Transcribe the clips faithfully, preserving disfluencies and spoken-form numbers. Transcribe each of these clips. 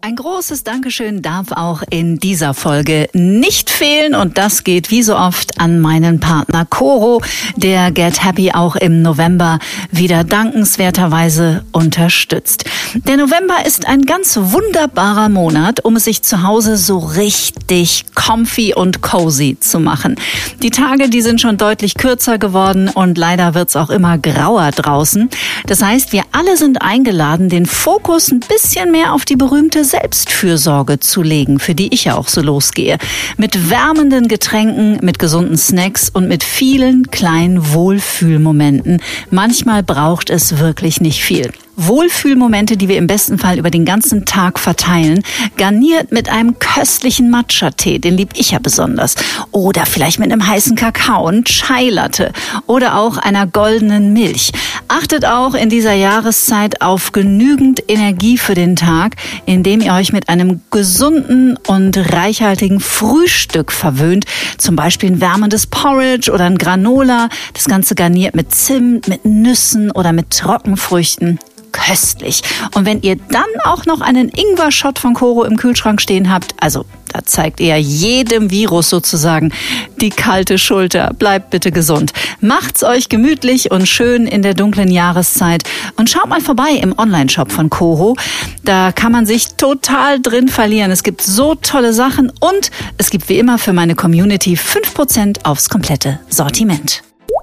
Ein großes Dankeschön darf auch in dieser Folge nicht fehlen und das geht wie so oft an meinen Partner Coro, der Get Happy auch im November wieder dankenswerterweise unterstützt. Der November ist ein ganz wunderbarer Monat, um es sich zu Hause so richtig comfy und cozy zu machen. Die Tage, die sind schon deutlich kürzer geworden und leider wird's auch immer grauer draußen. Das heißt, wir alle sind eingeladen, den Fokus ein bisschen mehr auf die berühmte Selbstfürsorge zu legen, für die ich ja auch so losgehe. Mit wärmenden Getränken, mit gesunden Snacks und mit vielen kleinen Wohlfühlmomenten. Manchmal braucht es wirklich nicht viel. Wohlfühlmomente, die wir im besten Fall über den ganzen Tag verteilen, garniert mit einem köstlichen Matcha-Tee, den lieb ich ja besonders. Oder vielleicht mit einem heißen Kakao, ein Chai-Latte oder auch einer goldenen Milch. Achtet auch in dieser Jahreszeit auf genügend Energie für den Tag, indem ihr euch mit einem gesunden und reichhaltigen Frühstück verwöhnt. Zum Beispiel ein wärmendes Porridge oder ein Granola. Das Ganze garniert mit Zimt, mit Nüssen oder mit Trockenfrüchten. Köstlich. Und wenn ihr dann auch noch einen Ingwer-Shot von Coro im Kühlschrank stehen habt, also da zeigt ihr jedem Virus sozusagen die kalte Schulter. Bleibt bitte gesund. Macht's euch gemütlich und schön in der dunklen Jahreszeit und schaut mal vorbei im Online-Shop von Coro. Da kann man sich total drin verlieren. Es gibt so tolle Sachen und es gibt wie immer für meine Community fünf Prozent aufs komplette Sortiment.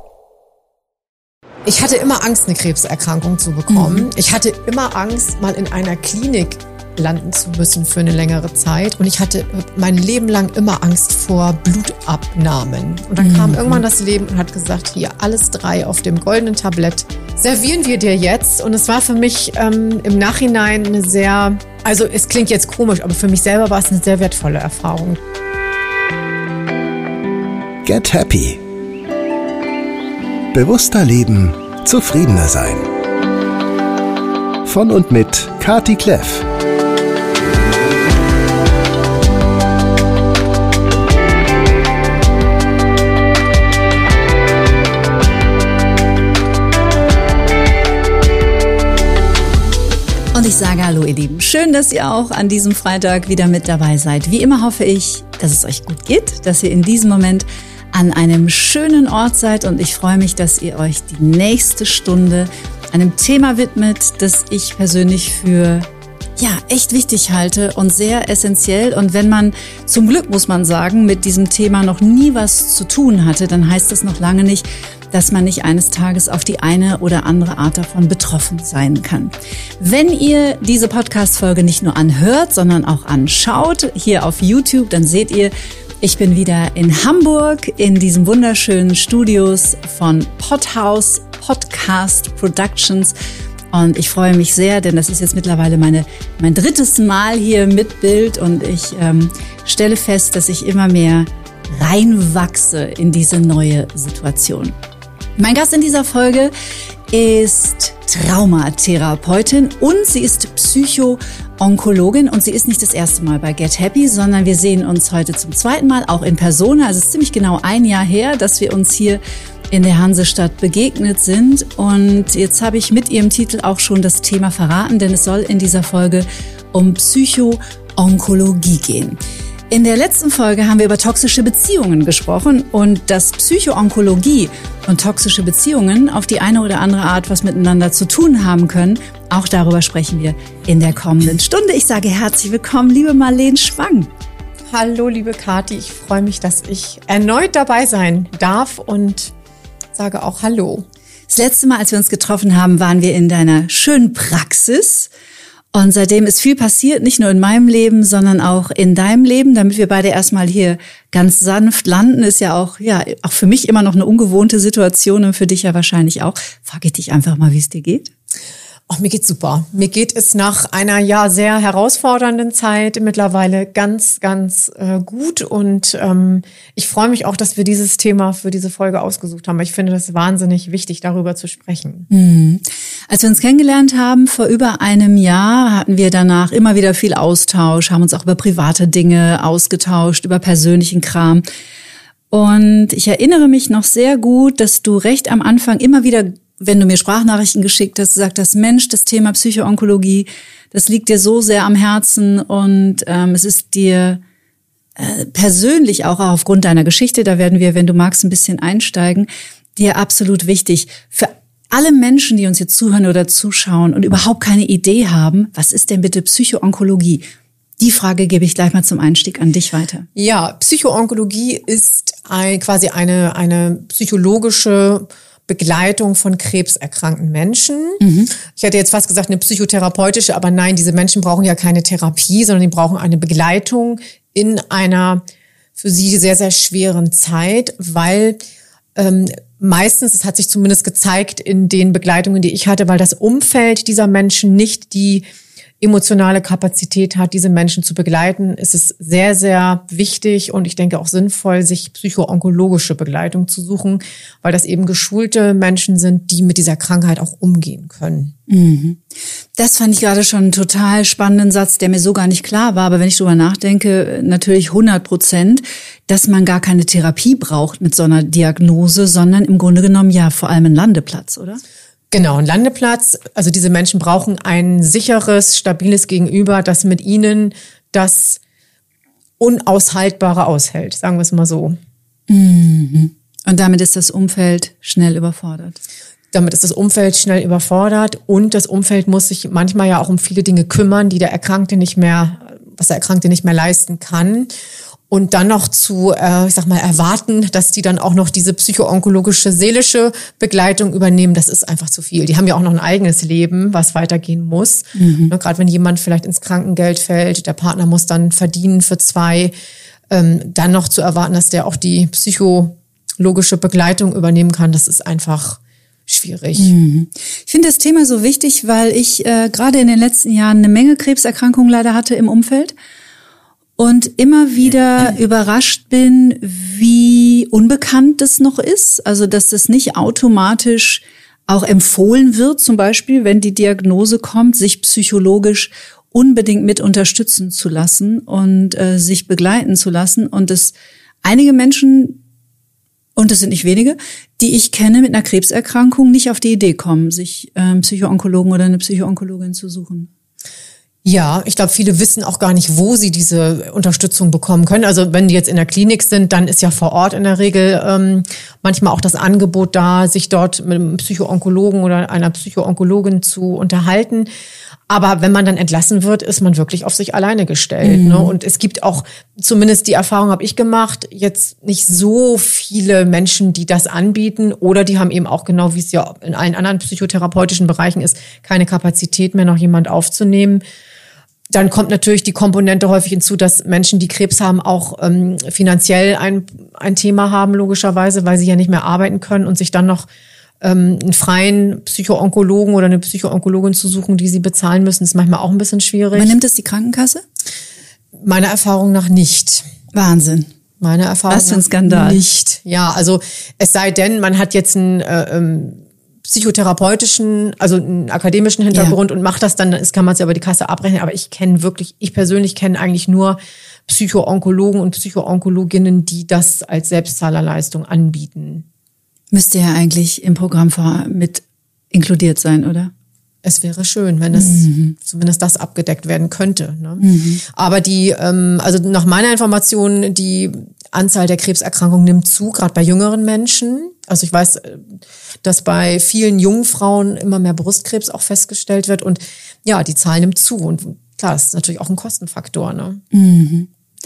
Ich hatte immer Angst, eine Krebserkrankung zu bekommen. Mhm. Ich hatte immer Angst, mal in einer Klinik landen zu müssen für eine längere Zeit. Und ich hatte mein Leben lang immer Angst vor Blutabnahmen. Und dann mhm. kam irgendwann das Leben und hat gesagt, hier, alles drei auf dem goldenen Tablett servieren wir dir jetzt. Und es war für mich ähm, im Nachhinein eine sehr, also es klingt jetzt komisch, aber für mich selber war es eine sehr wertvolle Erfahrung. Get Happy. Bewusster leben, zufriedener sein. Von und mit Kati Kleff. Und ich sage hallo ihr Lieben, schön, dass ihr auch an diesem Freitag wieder mit dabei seid. Wie immer hoffe ich, dass es euch gut geht, dass ihr in diesem Moment an einem schönen Ort seid und ich freue mich, dass ihr euch die nächste Stunde einem Thema widmet, das ich persönlich für ja echt wichtig halte und sehr essentiell. Und wenn man, zum Glück muss man sagen, mit diesem Thema noch nie was zu tun hatte, dann heißt das noch lange nicht, dass man nicht eines Tages auf die eine oder andere Art davon betroffen sein kann. Wenn ihr diese Podcast-Folge nicht nur anhört, sondern auch anschaut, hier auf YouTube, dann seht ihr, ich bin wieder in Hamburg in diesen wunderschönen Studios von Podhouse Podcast Productions und ich freue mich sehr, denn das ist jetzt mittlerweile meine mein drittes Mal hier mit Bild und ich ähm, stelle fest, dass ich immer mehr reinwachse in diese neue Situation. Mein Gast in dieser Folge ist Traumatherapeutin und sie ist Psycho-Onkologin und sie ist nicht das erste Mal bei Get Happy, sondern wir sehen uns heute zum zweiten Mal, auch in Persona. Also es ist ziemlich genau ein Jahr her, dass wir uns hier in der Hansestadt begegnet sind und jetzt habe ich mit ihrem Titel auch schon das Thema verraten, denn es soll in dieser Folge um Psycho-Onkologie gehen. In der letzten Folge haben wir über toxische Beziehungen gesprochen und dass Psycho-Onkologie und toxische Beziehungen auf die eine oder andere Art was miteinander zu tun haben können. Auch darüber sprechen wir in der kommenden Stunde. Ich sage herzlich willkommen, liebe Marlene Schwang. Hallo, liebe Kati. Ich freue mich, dass ich erneut dabei sein darf und sage auch Hallo. Das letzte Mal, als wir uns getroffen haben, waren wir in deiner schönen Praxis. Und seitdem ist viel passiert, nicht nur in meinem Leben, sondern auch in deinem Leben, damit wir beide erstmal hier ganz sanft landen, ist ja auch, ja, auch für mich immer noch eine ungewohnte Situation und für dich ja wahrscheinlich auch. Frage ich dich einfach mal, wie es dir geht. Ach, mir geht's super. Mir geht es nach einer ja sehr herausfordernden Zeit mittlerweile ganz, ganz äh, gut und ähm, ich freue mich auch, dass wir dieses Thema für diese Folge ausgesucht haben. Ich finde das wahnsinnig wichtig, darüber zu sprechen. Mhm. Als wir uns kennengelernt haben vor über einem Jahr, hatten wir danach immer wieder viel Austausch, haben uns auch über private Dinge ausgetauscht, über persönlichen Kram. Und ich erinnere mich noch sehr gut, dass du recht am Anfang immer wieder, wenn du mir Sprachnachrichten geschickt hast, gesagt hast, Mensch, das Thema Psycho-Onkologie, das liegt dir so sehr am Herzen und ähm, es ist dir äh, persönlich auch aufgrund deiner Geschichte, da werden wir, wenn du magst, ein bisschen einsteigen, dir absolut wichtig. Für alle Menschen, die uns jetzt zuhören oder zuschauen und überhaupt keine Idee haben, was ist denn bitte Psychoonkologie? Die Frage gebe ich gleich mal zum Einstieg an dich weiter. Ja, Psychoonkologie ist ein, quasi eine, eine psychologische Begleitung von krebserkrankten Menschen. Mhm. Ich hätte jetzt fast gesagt eine psychotherapeutische, aber nein, diese Menschen brauchen ja keine Therapie, sondern die brauchen eine Begleitung in einer für sie sehr, sehr schweren Zeit, weil ähm, meistens, es hat sich zumindest gezeigt in den Begleitungen, die ich hatte, weil das Umfeld dieser Menschen nicht die emotionale Kapazität hat, diese Menschen zu begleiten, ist es sehr, sehr wichtig und ich denke auch sinnvoll, sich psychoonkologische Begleitung zu suchen, weil das eben geschulte Menschen sind, die mit dieser Krankheit auch umgehen können. Mhm. Das fand ich gerade schon einen total spannenden Satz, der mir so gar nicht klar war, aber wenn ich drüber nachdenke, natürlich hundert Prozent, dass man gar keine Therapie braucht mit so einer Diagnose, sondern im Grunde genommen ja vor allem einen Landeplatz, oder? Genau, ein Landeplatz. Also diese Menschen brauchen ein sicheres, stabiles Gegenüber, das mit ihnen das Unaushaltbare aushält, sagen wir es mal so. Mhm. Und damit ist das Umfeld schnell überfordert. Damit ist das Umfeld schnell überfordert und das Umfeld muss sich manchmal ja auch um viele Dinge kümmern, die der Erkrankte nicht mehr, was der Erkrankte nicht mehr leisten kann. Und dann noch zu, äh, ich sag mal, erwarten, dass die dann auch noch diese psychoonkologische, seelische Begleitung übernehmen, das ist einfach zu viel. Die haben ja auch noch ein eigenes Leben, was weitergehen muss. Mhm. Ne, gerade wenn jemand vielleicht ins Krankengeld fällt, der Partner muss dann verdienen für zwei, ähm, dann noch zu erwarten, dass der auch die psychologische Begleitung übernehmen kann, das ist einfach schwierig. Mhm. Ich finde das Thema so wichtig, weil ich äh, gerade in den letzten Jahren eine Menge Krebserkrankungen leider hatte im Umfeld. Und immer wieder überrascht bin, wie unbekannt das noch ist. Also, dass das nicht automatisch auch empfohlen wird, zum Beispiel, wenn die Diagnose kommt, sich psychologisch unbedingt mit unterstützen zu lassen und äh, sich begleiten zu lassen. Und dass einige Menschen, und das sind nicht wenige, die ich kenne mit einer Krebserkrankung, nicht auf die Idee kommen, sich äh, einen Psychoonkologen oder eine Psychoonkologin zu suchen. Ja, ich glaube, viele wissen auch gar nicht, wo sie diese Unterstützung bekommen können. Also wenn die jetzt in der Klinik sind, dann ist ja vor Ort in der Regel ähm, manchmal auch das Angebot da, sich dort mit einem Psychoonkologen oder einer Psychoonkologin zu unterhalten. Aber wenn man dann entlassen wird, ist man wirklich auf sich alleine gestellt. Mhm. Ne? Und es gibt auch, zumindest die Erfahrung habe ich gemacht, jetzt nicht so viele Menschen, die das anbieten. Oder die haben eben auch, genau wie es ja in allen anderen psychotherapeutischen Bereichen ist, keine Kapazität mehr, noch jemand aufzunehmen. Dann kommt natürlich die Komponente häufig hinzu, dass Menschen, die Krebs haben, auch ähm, finanziell ein, ein Thema haben, logischerweise, weil sie ja nicht mehr arbeiten können und sich dann noch ähm, einen freien Psychoonkologen oder eine Psychoonkologin zu suchen, die sie bezahlen müssen, ist manchmal auch ein bisschen schwierig. Übernimmt es die Krankenkasse? Meiner Erfahrung nach nicht. Wahnsinn. Meiner Erfahrung Was für ein Skandal. Nach nicht. Ja, also es sei denn, man hat jetzt einen äh, ähm, psychotherapeutischen, also einen akademischen Hintergrund ja. und macht das dann, das kann man es ja über die Kasse abrechnen. Aber ich kenne wirklich, ich persönlich kenne eigentlich nur Psychoonkologen und Psychoonkologinnen, die das als Selbstzahlerleistung anbieten. Müsste ja eigentlich im Programm mit inkludiert sein, oder? Es wäre schön, wenn es mhm. zumindest das abgedeckt werden könnte. Ne? Mhm. Aber die, ähm, also nach meiner Information, die Anzahl der Krebserkrankungen nimmt zu, gerade bei jüngeren Menschen. Also ich weiß, dass bei vielen jungen Frauen immer mehr Brustkrebs auch festgestellt wird. Und ja, die Zahl nimmt zu. Und klar, das ist natürlich auch ein Kostenfaktor. Ne? Mhm.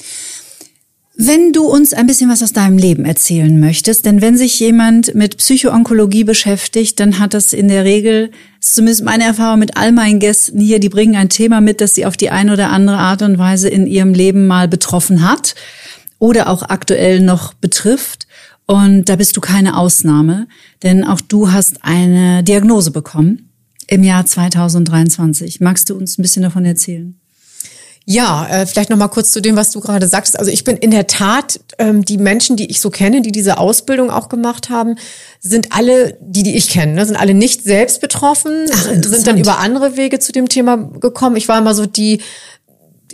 Wenn du uns ein bisschen was aus deinem Leben erzählen möchtest, denn wenn sich jemand mit Psychoonkologie beschäftigt, dann hat das in der Regel, das ist zumindest meine Erfahrung mit all meinen Gästen hier, die bringen ein Thema mit, das sie auf die eine oder andere Art und Weise in ihrem Leben mal betroffen hat oder auch aktuell noch betrifft. Und da bist du keine Ausnahme, denn auch du hast eine Diagnose bekommen im Jahr zweitausenddreiundzwanzig. Magst du uns ein bisschen davon erzählen? Ja, äh, vielleicht noch mal kurz zu dem, was du gerade sagtest. Also ich bin in der Tat, ähm, die Menschen, die ich so kenne, die diese Ausbildung auch gemacht haben, sind alle, die, die ich kenne, ne, sind alle nicht selbst betroffen, Ach, sind dann über andere Wege zu dem Thema gekommen. Ich war immer so die,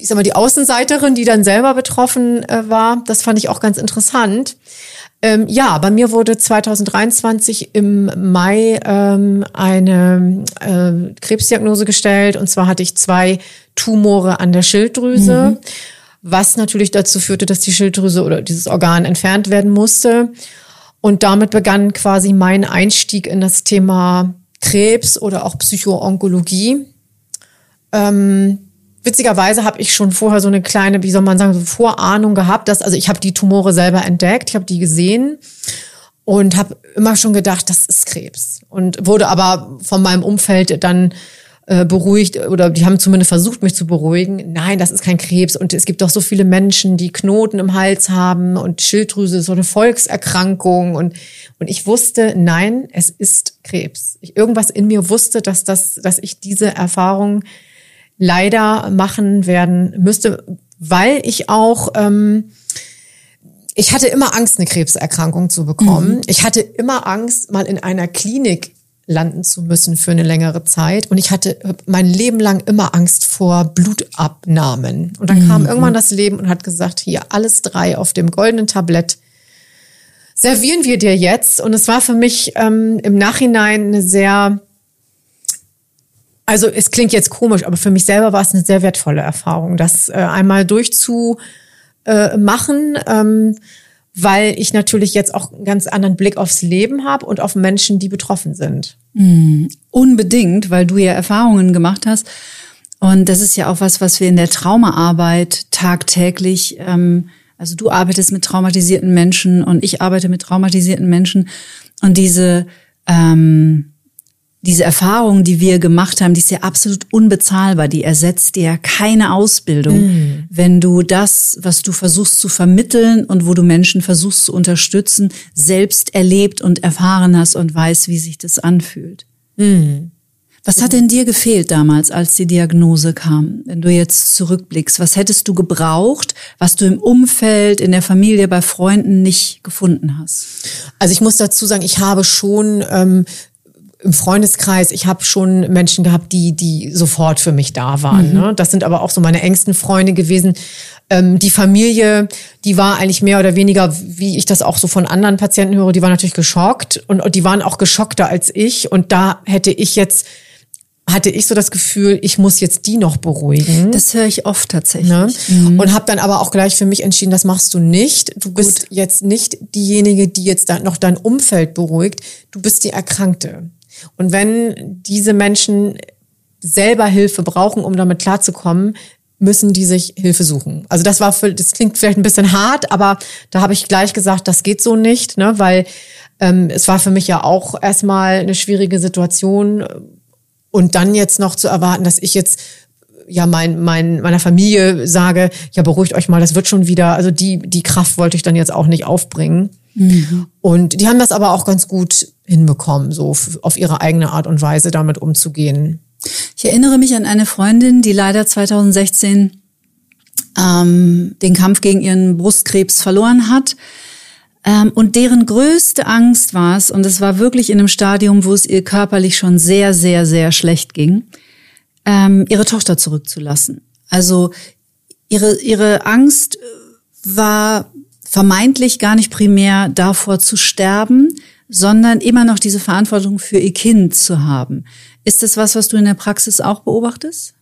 ich sag mal, die Außenseiterin, die dann selber betroffen äh, war. Das fand ich auch ganz interessant. Ähm, ja, bei mir wurde zwanzig dreiundzwanzig im Mai ähm, eine äh, Krebsdiagnose gestellt. Und zwar hatte ich zwei Tumore an der Schilddrüse, mhm. was natürlich dazu führte, dass die Schilddrüse oder dieses Organ entfernt werden musste. Und damit begann quasi mein Einstieg in das Thema Krebs oder auch Psycho-Onkologie. Ähm, witzigerweise habe ich schon vorher so eine kleine, wie soll man sagen, so Vorahnung gehabt, dass, also ich habe die Tumore selber entdeckt, ich habe die gesehen und habe immer schon gedacht, das ist Krebs. Und wurde aber von meinem Umfeld dann äh, beruhigt, oder die haben zumindest versucht, mich zu beruhigen. Nein, das ist kein Krebs. Und es gibt doch so viele Menschen, die Knoten im Hals haben und Schilddrüse ist so eine Volkserkrankung. Und, und ich wusste, nein, es ist Krebs. Ich, irgendwas in mir wusste, dass, das, dass ich diese Erfahrung leider machen werden müsste, weil ich auch, ähm, ich hatte immer Angst, eine Krebserkrankung zu bekommen. Mhm. Ich hatte immer Angst, mal in einer Klinik landen zu müssen für eine längere Zeit. Und ich hatte mein Leben lang immer Angst vor Blutabnahmen. Und dann mhm. kam irgendwann das Leben und hat gesagt, hier, alles drei auf dem goldenen Tablett servieren wir dir jetzt. Und es war für mich ähm, im Nachhinein eine sehr, also es klingt jetzt komisch, aber für mich selber war es eine sehr wertvolle Erfahrung, das äh, einmal durchzumachen, ähm, weil ich natürlich jetzt auch einen ganz anderen Blick aufs Leben habe und auf Menschen, die betroffen sind. Mm, unbedingt, weil du ja Erfahrungen gemacht hast. Und das ist ja auch was, was wir in der Traumaarbeit tagtäglich, ähm, also du arbeitest mit traumatisierten Menschen und ich arbeite mit traumatisierten Menschen. Und diese ähm, diese Erfahrung, die wir gemacht haben, die ist ja absolut unbezahlbar. Die ersetzt dir keine Ausbildung. Mm. Wenn du das, was du versuchst zu vermitteln und wo du Menschen versuchst zu unterstützen, selbst erlebt und erfahren hast und weißt, wie sich das anfühlt. Mm. Was hat denn dir gefehlt damals, als die Diagnose kam? Wenn du jetzt zurückblickst, was hättest du gebraucht, was du im Umfeld, in der Familie, bei Freunden nicht gefunden hast? Also ich muss dazu sagen, ich habe schon ähm, im Freundeskreis, ich habe schon Menschen gehabt, die die sofort für mich da waren. Mhm. Ne? Das sind aber auch so meine engsten Freunde gewesen. Ähm, die Familie, die war eigentlich mehr oder weniger, wie ich das auch so von anderen Patienten höre, die war natürlich geschockt und, und die waren auch geschockter als ich. Und da hätte ich jetzt, hatte ich so das Gefühl, ich muss jetzt die noch beruhigen. Das höre ich oft tatsächlich. Ne? Mhm. Und habe dann aber auch gleich für mich entschieden, das machst du nicht. Du bist Gut. jetzt nicht diejenige, die jetzt da noch dein Umfeld beruhigt. Du bist die Erkrankte. Und wenn diese Menschen selber Hilfe brauchen, um damit klarzukommen, müssen die sich Hilfe suchen. Also das war für, das klingt vielleicht ein bisschen hart, aber da habe ich gleich gesagt, das geht so nicht, ne, weil ähm, es war für mich ja auch erstmal eine schwierige Situation und dann jetzt noch zu erwarten, dass ich jetzt ja mein, mein meiner Familie sage, ja beruhigt euch mal, das wird schon wieder. Also die die Kraft wollte ich dann jetzt auch nicht aufbringen. Mhm. Und die haben das aber auch ganz gut hinbekommen, so auf ihre eigene Art und Weise damit umzugehen. Ich erinnere mich an eine Freundin, die leider zwanzig sechzehn ähm, den Kampf gegen ihren Brustkrebs verloren hat. Ähm, und deren größte Angst war es, und es war wirklich in einem Stadium, wo es ihr körperlich schon sehr, sehr, sehr schlecht ging, ähm, ihre Tochter zurückzulassen. Also ihre ihre Angst war vermeintlich gar nicht primär davor zu sterben, sondern immer noch diese Verantwortung für ihr Kind zu haben. Ist das was, was du in der Praxis auch beobachtest?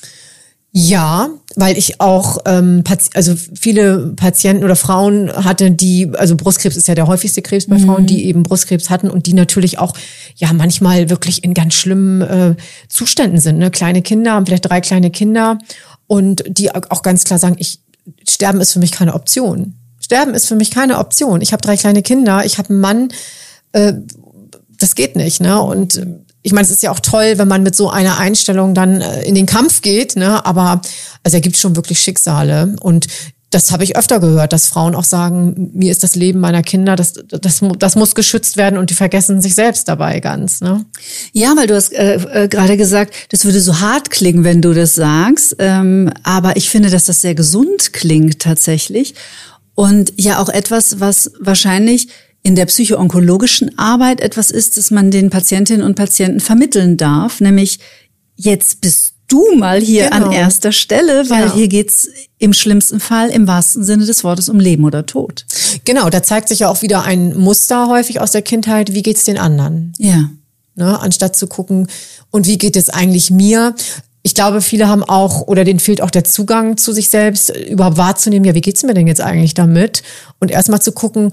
Ja, weil ich auch ähm, also viele Patienten oder Frauen hatte, die, also Brustkrebs ist ja der häufigste Krebs bei mhm. Frauen, die eben Brustkrebs hatten und die natürlich auch ja manchmal wirklich in ganz schlimmen äh, Zuständen sind. Ne? Kleine Kinder, haben vielleicht drei kleine Kinder und die auch ganz klar sagen, ich Sterben ist für mich keine Option. Sterben ist für mich keine Option. Ich habe drei kleine Kinder, ich habe einen Mann, äh, das geht nicht, ne? Und ich meine, es ist ja auch toll, wenn man mit so einer Einstellung dann äh, in den Kampf geht, ne? Aber also er gibt schon wirklich Schicksale und das habe ich öfter gehört, dass Frauen auch sagen, mir ist das Leben meiner Kinder, das das das muss geschützt werden und die vergessen sich selbst dabei ganz, ne? Ja, weil du hast äh, äh, gerade gesagt, das würde so hart klingen, wenn du das sagst, ähm, aber ich finde, dass das sehr gesund klingt tatsächlich. Und ja auch etwas, was wahrscheinlich in der psycho-onkologischen Arbeit etwas ist, das man den Patientinnen und Patienten vermitteln darf, nämlich jetzt bist du mal hier Genau. an erster Stelle, weil Ja. hier geht's im schlimmsten Fall im wahrsten Sinne des Wortes um Leben oder Tod. Genau, da zeigt sich ja auch wieder ein Muster häufig aus der Kindheit. Wie geht's den anderen? Ja. Ne? Anstatt zu gucken, und wie geht es eigentlich mir? Ich glaube, viele haben auch, oder denen fehlt auch der Zugang zu sich selbst, überhaupt wahrzunehmen, ja, wie geht's mir denn jetzt eigentlich damit? Und erstmal zu gucken,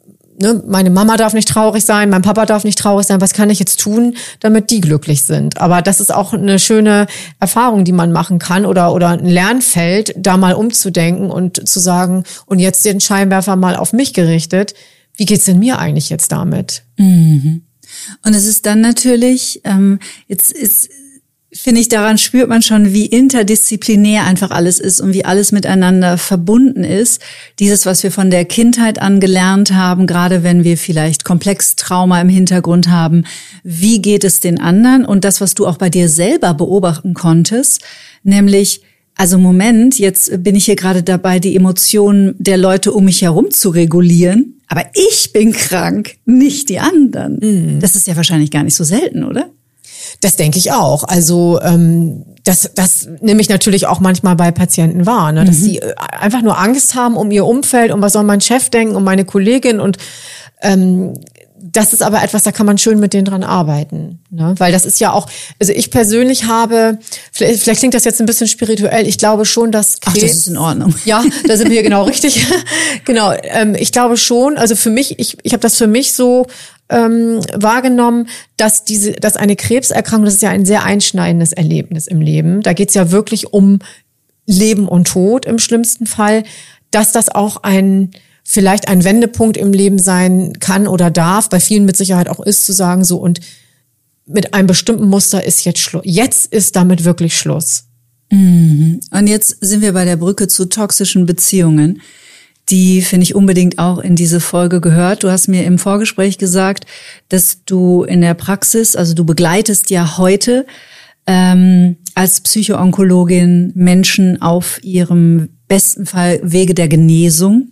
ne, meine Mama darf nicht traurig sein, mein Papa darf nicht traurig sein, was kann ich jetzt tun, damit die glücklich sind? Aber das ist auch eine schöne Erfahrung, die man machen kann, oder oder ein Lernfeld, da mal umzudenken und zu sagen, und jetzt den Scheinwerfer mal auf mich gerichtet, wie geht's denn mir eigentlich jetzt damit? Mhm. Und es ist dann natürlich, ähm, jetzt ist, finde ich, daran spürt man schon, wie interdisziplinär einfach alles ist und wie alles miteinander verbunden ist. Dieses, was wir von der Kindheit an gelernt haben, gerade wenn wir vielleicht Komplextrauma im Hintergrund haben, wie geht es den anderen? Und das, was du auch bei dir selber beobachten konntest, nämlich, also Moment, jetzt bin ich hier gerade dabei, die Emotionen der Leute um mich herum zu regulieren, aber ich bin krank, nicht die anderen. Mhm. Das ist ja wahrscheinlich gar nicht so selten, oder? Das denke ich auch. Also ähm, das, das nehme ich natürlich auch manchmal bei Patienten wahr, ne? Dass mhm. sie einfach nur Angst haben um ihr Umfeld, um was soll mein Chef denken, um meine Kollegin. Und ähm, das ist aber etwas, da kann man schön mit denen dran arbeiten, ne? Weil das ist ja auch, also ich persönlich habe, vielleicht, vielleicht klingt das jetzt ein bisschen spirituell, ich glaube schon, dass Krebs... Ach, das ist in Ordnung. Ja, da sind wir genau richtig. Genau, ähm, ich glaube schon, also für mich, ich, ich habe das für mich so ähm, wahrgenommen, dass diese, dass eine Krebserkrankung, das ist ja ein sehr einschneidendes Erlebnis im Leben. Da geht's ja wirklich um Leben und Tod im schlimmsten Fall, dass das auch ein vielleicht ein Wendepunkt im Leben sein kann oder darf, bei vielen mit Sicherheit auch ist, zu sagen, so, und mit einem bestimmten Muster ist jetzt Schluss. Jetzt ist damit wirklich Schluss. Mhm. Und jetzt sind wir bei der Brücke zu toxischen Beziehungen. Die finde ich unbedingt auch in diese Folge gehört. Du hast mir im Vorgespräch gesagt, dass du in der Praxis, also du begleitest ja heute ähm, als Psychoonkologin Menschen auf ihrem besten Fall Wege der Genesung.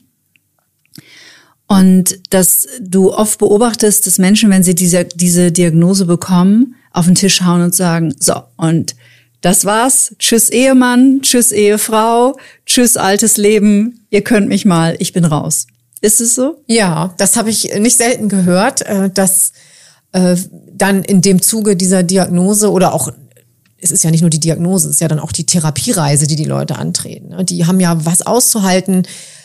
Und dass du oft beobachtest, dass Menschen, wenn sie diese, diese Diagnose bekommen, auf den Tisch hauen und sagen, so, und das war's. Tschüss Ehemann, tschüss Ehefrau, tschüss altes Leben. Ihr könnt mich mal, ich bin raus. Ist es so? Ja, das habe ich nicht selten gehört, dass dann in dem Zuge dieser Diagnose oder auch, es ist ja nicht nur die Diagnose, es ist ja dann auch die Therapiereise, die die Leute antreten. Die haben ja was auszuhalten,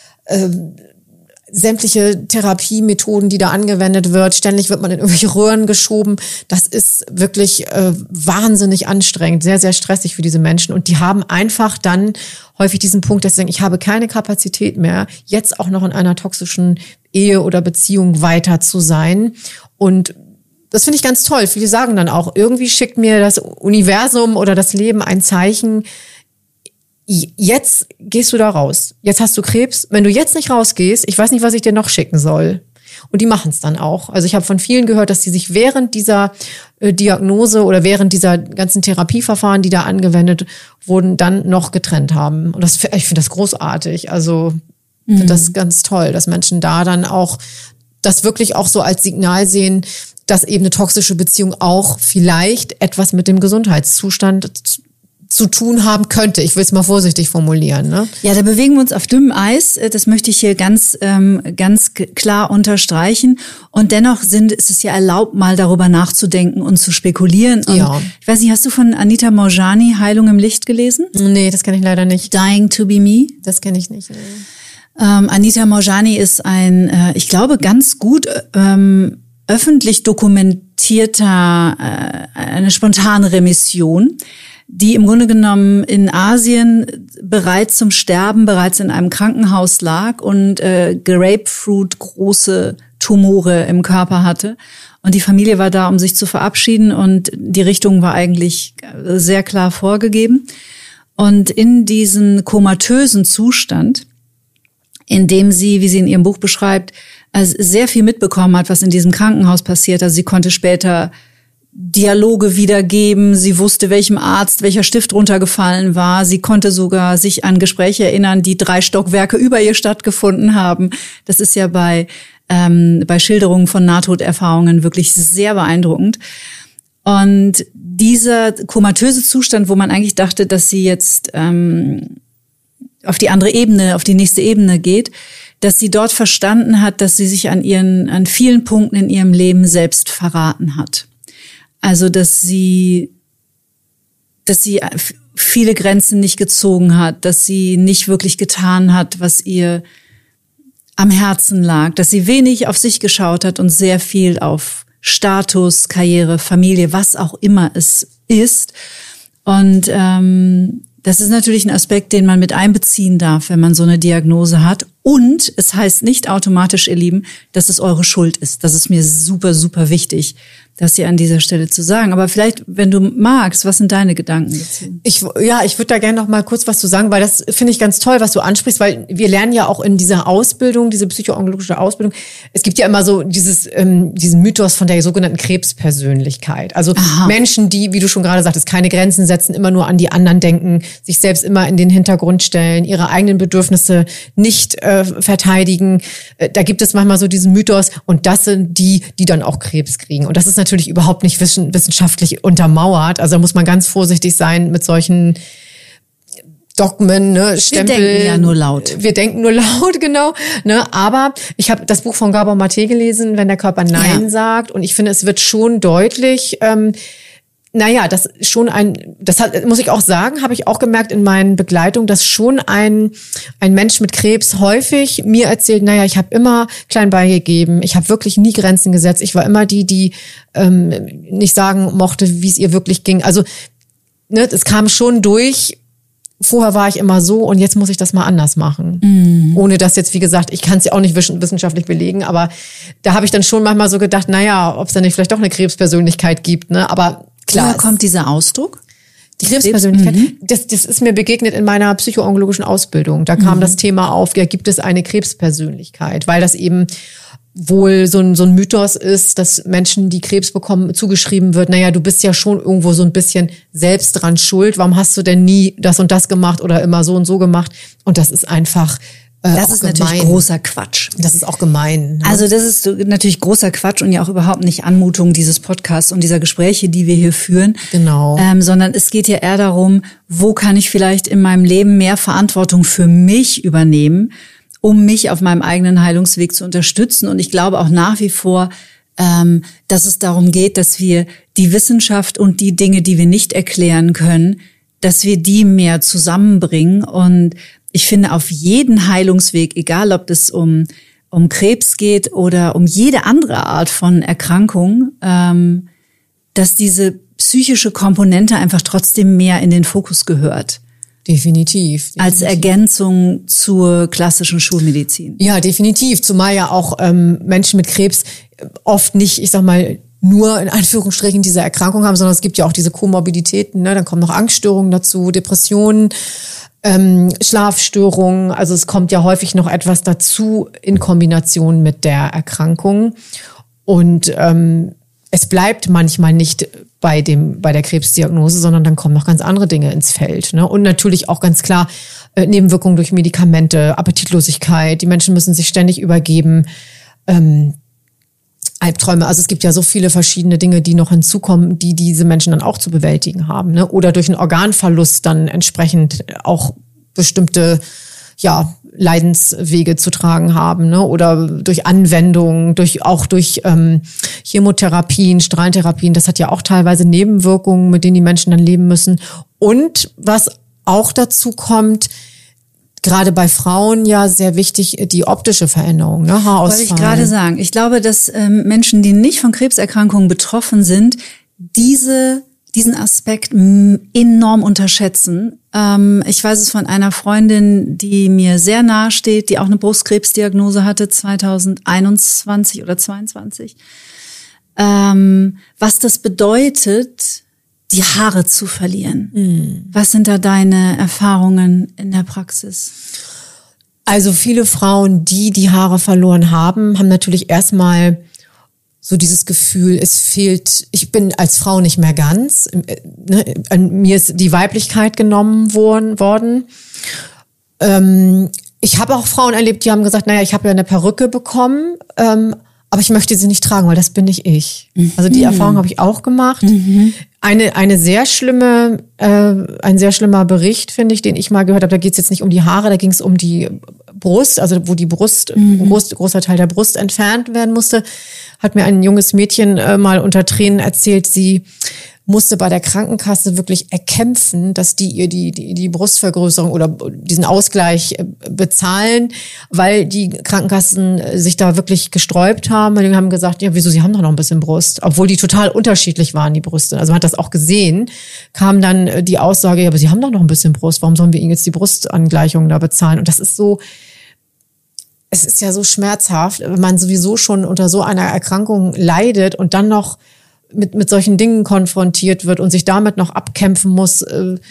sämtliche Therapiemethoden, die da angewendet wird. Ständig wird man in irgendwelche Röhren geschoben. Das ist wirklich äh, wahnsinnig anstrengend, sehr, sehr stressig für diese Menschen. Und die haben einfach dann häufig diesen Punkt, dass sie sagen, ich habe keine Kapazität mehr, jetzt auch noch in einer toxischen Ehe oder Beziehung weiter zu sein. Und das finde ich ganz toll. Viele sagen dann auch, irgendwie schickt mir das Universum oder das Leben ein Zeichen, jetzt gehst du da raus. Jetzt hast du Krebs. Wenn du jetzt nicht rausgehst, ich weiß nicht, was ich dir noch schicken soll. Und die machen es dann auch. Also ich habe von vielen gehört, dass die sich während dieser äh, Diagnose oder während dieser ganzen Therapieverfahren, die da angewendet wurden, dann noch getrennt haben. Und das, ich finde das großartig. Also ich finde das ganz toll, dass Menschen da dann auch das wirklich auch so als Signal sehen, dass eben eine toxische Beziehung auch vielleicht etwas mit dem Gesundheitszustand zu tun haben könnte. Ich will es mal vorsichtig formulieren, ne? Ja, da bewegen wir uns auf dünnem Eis. Das möchte ich hier ganz, ähm, ganz klar unterstreichen. Und dennoch sind, ist es ja erlaubt, mal darüber nachzudenken und zu spekulieren. Und ja. Ich weiß nicht, hast du von Anita Moorjani Heilung im Licht gelesen? Nee, das kenne ich leider nicht. Dying to be me? Das kenne ich nicht. Nee. Ähm, Anita Moorjani ist ein, äh, ich glaube, ganz gut ähm, öffentlich dokumentierter, äh, eine spontane Remission, die im Grunde genommen in Asien bereits zum Sterben, bereits in einem Krankenhaus lag und äh, Grapefruit große Tumore im Körper hatte. Und die Familie war da, um sich zu verabschieden, und die Richtung war eigentlich sehr klar vorgegeben. Und in diesen komatösen Zustand, in dem sie, wie sie in ihrem Buch beschreibt, also sehr viel mitbekommen hat, was in diesem Krankenhaus passiert. Also sie konnte später Dialoge wiedergeben. Sie wusste, welchem Arzt welcher Stift runtergefallen war. Sie konnte sogar sich an Gespräche erinnern, die drei Stockwerke über ihr stattgefunden haben. Das ist ja bei ähm, bei Schilderungen von Nahtoderfahrungen wirklich sehr beeindruckend. Und dieser komatöse Zustand, wo man eigentlich dachte, dass sie jetzt ähm, auf die andere Ebene, auf die nächste Ebene geht, dass sie dort verstanden hat, dass sie sich an ihren, an vielen Punkten in ihrem Leben selbst verraten hat. Also, dass sie, dass sie viele Grenzen nicht gezogen hat, dass sie nicht wirklich getan hat, was ihr am Herzen lag, dass sie wenig auf sich geschaut hat und sehr viel auf Status, Karriere, Familie, was auch immer es ist. Und ähm, das ist natürlich ein Aspekt, den man mit einbeziehen darf, wenn man so eine Diagnose hat. Und es heißt nicht automatisch, ihr Lieben, dass es eure Schuld ist. Das ist mir super, super wichtig, das hier an dieser Stelle zu sagen. Aber vielleicht, wenn du magst, was sind deine Gedanken dazu? Ich, ja, ich würde da gerne noch mal kurz was zu sagen, weil das finde ich ganz toll, was du ansprichst, weil wir lernen ja auch in dieser Ausbildung, diese psychoonkologische Ausbildung, es gibt ja immer so dieses, ähm, diesen Mythos von der sogenannten Krebspersönlichkeit. Also Aha. Menschen, die, wie du schon gerade sagtest, keine Grenzen setzen, immer nur an die anderen denken, sich selbst immer in den Hintergrund stellen, ihre eigenen Bedürfnisse nicht äh, verteidigen. Äh, da gibt es manchmal so diesen Mythos und das sind die, die dann auch Krebs kriegen. Und das ist natürlich überhaupt nicht wissenschaftlich untermauert. Also da muss man ganz vorsichtig sein mit solchen Dogmen, ne, Stempel. Wir denken ja nur laut. Wir denken nur laut, genau. Ne, aber ich habe das Buch von Gabor Maté gelesen, Wenn der Körper Nein ja. sagt. Und ich finde, es wird schon deutlich, ähm, naja, das schon ein, das hat, muss ich auch sagen, habe ich auch gemerkt in meinen Begleitungen, dass schon ein ein Mensch mit Krebs häufig mir erzählt, naja, ich habe immer klein beigegeben, ich habe wirklich nie Grenzen gesetzt, ich war immer die, die ähm, nicht sagen mochte, wie es ihr wirklich ging. Also ne, es kam schon durch. Vorher war ich immer so und jetzt muss ich das mal anders machen. Mm. Ohne dass jetzt, wie gesagt, ich kann es ja auch nicht wissenschaftlich belegen, aber da habe ich dann schon manchmal so gedacht, naja, ob es da nicht vielleicht doch eine Krebspersönlichkeit gibt, ne? Aber klar. Woher kommt dieser Ausdruck? Die Krebspersönlichkeit, mhm. das, das ist mir begegnet in meiner psychoonkologischen Ausbildung. Da kam mhm. das Thema auf, ja, gibt es eine Krebspersönlichkeit? Weil das eben wohl so ein, so ein Mythos ist, dass Menschen, die Krebs bekommen, zugeschrieben wird, naja, du bist ja schon irgendwo so ein bisschen selbst dran schuld. Warum hast du denn nie das und das gemacht oder immer so und so gemacht? Und das ist einfach Äh, das ist gemein. Natürlich großer Quatsch. Das ist auch gemein. Ne? Also das ist natürlich großer Quatsch und ja auch überhaupt nicht Anmutung dieses Podcasts und dieser Gespräche, die wir hier führen. Genau. Ähm, sondern es geht ja eher darum, wo kann ich vielleicht in meinem Leben mehr Verantwortung für mich übernehmen, um mich auf meinem eigenen Heilungsweg zu unterstützen. Und ich glaube auch nach wie vor, ähm, dass es darum geht, dass wir die Wissenschaft und die Dinge, die wir nicht erklären können, dass wir die mehr zusammenbringen. Und ich finde, auf jeden Heilungsweg, egal ob es um um Krebs geht oder um jede andere Art von Erkrankung, ähm, dass diese psychische Komponente einfach trotzdem mehr in den Fokus gehört. Definitiv, definitiv. Als Ergänzung zur klassischen Schulmedizin. Ja, definitiv. Zumal ja auch ähm, Menschen mit Krebs oft nicht, ich sag mal, nur in Anführungsstrichen diese Erkrankung haben, sondern es gibt ja auch diese Komorbiditäten. Ne? Dann kommen noch Angststörungen dazu, Depressionen, ähm, Schlafstörungen. Also es kommt ja häufig noch etwas dazu in Kombination mit der Erkrankung. Und ähm, es bleibt manchmal nicht bei dem bei der Krebsdiagnose, sondern dann kommen noch ganz andere Dinge ins Feld. Ne? Und natürlich auch ganz klar äh, Nebenwirkungen durch Medikamente, Appetitlosigkeit. Die Menschen müssen sich ständig übergeben. Ähm, Albträume. Also es gibt ja so viele verschiedene Dinge, die noch hinzukommen, die diese Menschen dann auch zu bewältigen haben. Ne? Oder durch einen Organverlust dann entsprechend auch bestimmte ja Leidenswege zu tragen haben, ne? Oder durch Anwendungen, durch auch durch ähm, Chemotherapien, Strahlentherapien. Das hat ja auch teilweise Nebenwirkungen, mit denen die Menschen dann leben müssen. Und was auch dazu kommt, gerade bei Frauen ja sehr wichtig, die optische Veränderung, ne? Haarausfall. Wollte ich gerade sagen. Ich glaube, dass ähm, Menschen, die nicht von Krebserkrankungen betroffen sind, diese diesen Aspekt enorm unterschätzen. Ähm, ich weiß es von einer Freundin, die mir sehr nahe steht, die auch eine Brustkrebsdiagnose hatte, zwanzig einundzwanzig oder zweiundzwanzig. Ähm, was das bedeutet, die Haare zu verlieren. Mhm. Was sind da deine Erfahrungen in der Praxis? Also viele Frauen, die die Haare verloren haben, haben natürlich erstmal so dieses Gefühl, es fehlt, ich bin als Frau nicht mehr ganz. Ne, an mir ist die Weiblichkeit genommen worden. worden. Ähm, ich habe auch Frauen erlebt, die haben gesagt, naja, ich habe ja eine Perücke bekommen, ähm, aber ich möchte sie nicht tragen, weil das bin nicht ich. Also die Erfahrung habe ich auch gemacht. Mhm. Eine eine sehr schlimme, äh, ein sehr schlimmer Bericht, finde ich, den ich mal gehört habe. Da geht es jetzt nicht um die Haare, da ging es um die Brust, also wo die Brust, mhm. ein groß, großer Teil der Brust entfernt werden musste. Hat mir ein junges Mädchen äh, mal unter Tränen erzählt, sie musste bei der Krankenkasse wirklich erkämpfen, dass die ihr die, die, die Brustvergrößerung oder diesen Ausgleich bezahlen, weil die Krankenkassen sich da wirklich gesträubt haben. Und die haben gesagt, ja, wieso, sie haben doch noch ein bisschen Brust. Obwohl die total unterschiedlich waren, die Brüste. Also man hat das auch gesehen, kam dann die Aussage, ja, aber sie haben doch noch ein bisschen Brust. Warum sollen wir ihnen jetzt die Brustangleichung da bezahlen? Und das ist so, es ist ja so schmerzhaft, wenn man sowieso schon unter so einer Erkrankung leidet und dann noch mit mit solchen Dingen konfrontiert wird und sich damit noch abkämpfen muss,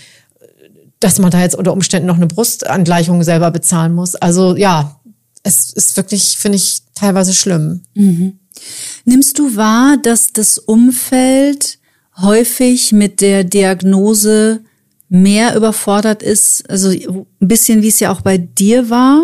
dass man da jetzt unter Umständen noch eine Brustangleichung selber bezahlen muss. Also ja, es ist wirklich, finde ich, teilweise schlimm. Mhm. Nimmst du wahr, dass das Umfeld häufig mit der Diagnose mehr überfordert ist? Also ein bisschen, wie es ja auch bei dir war,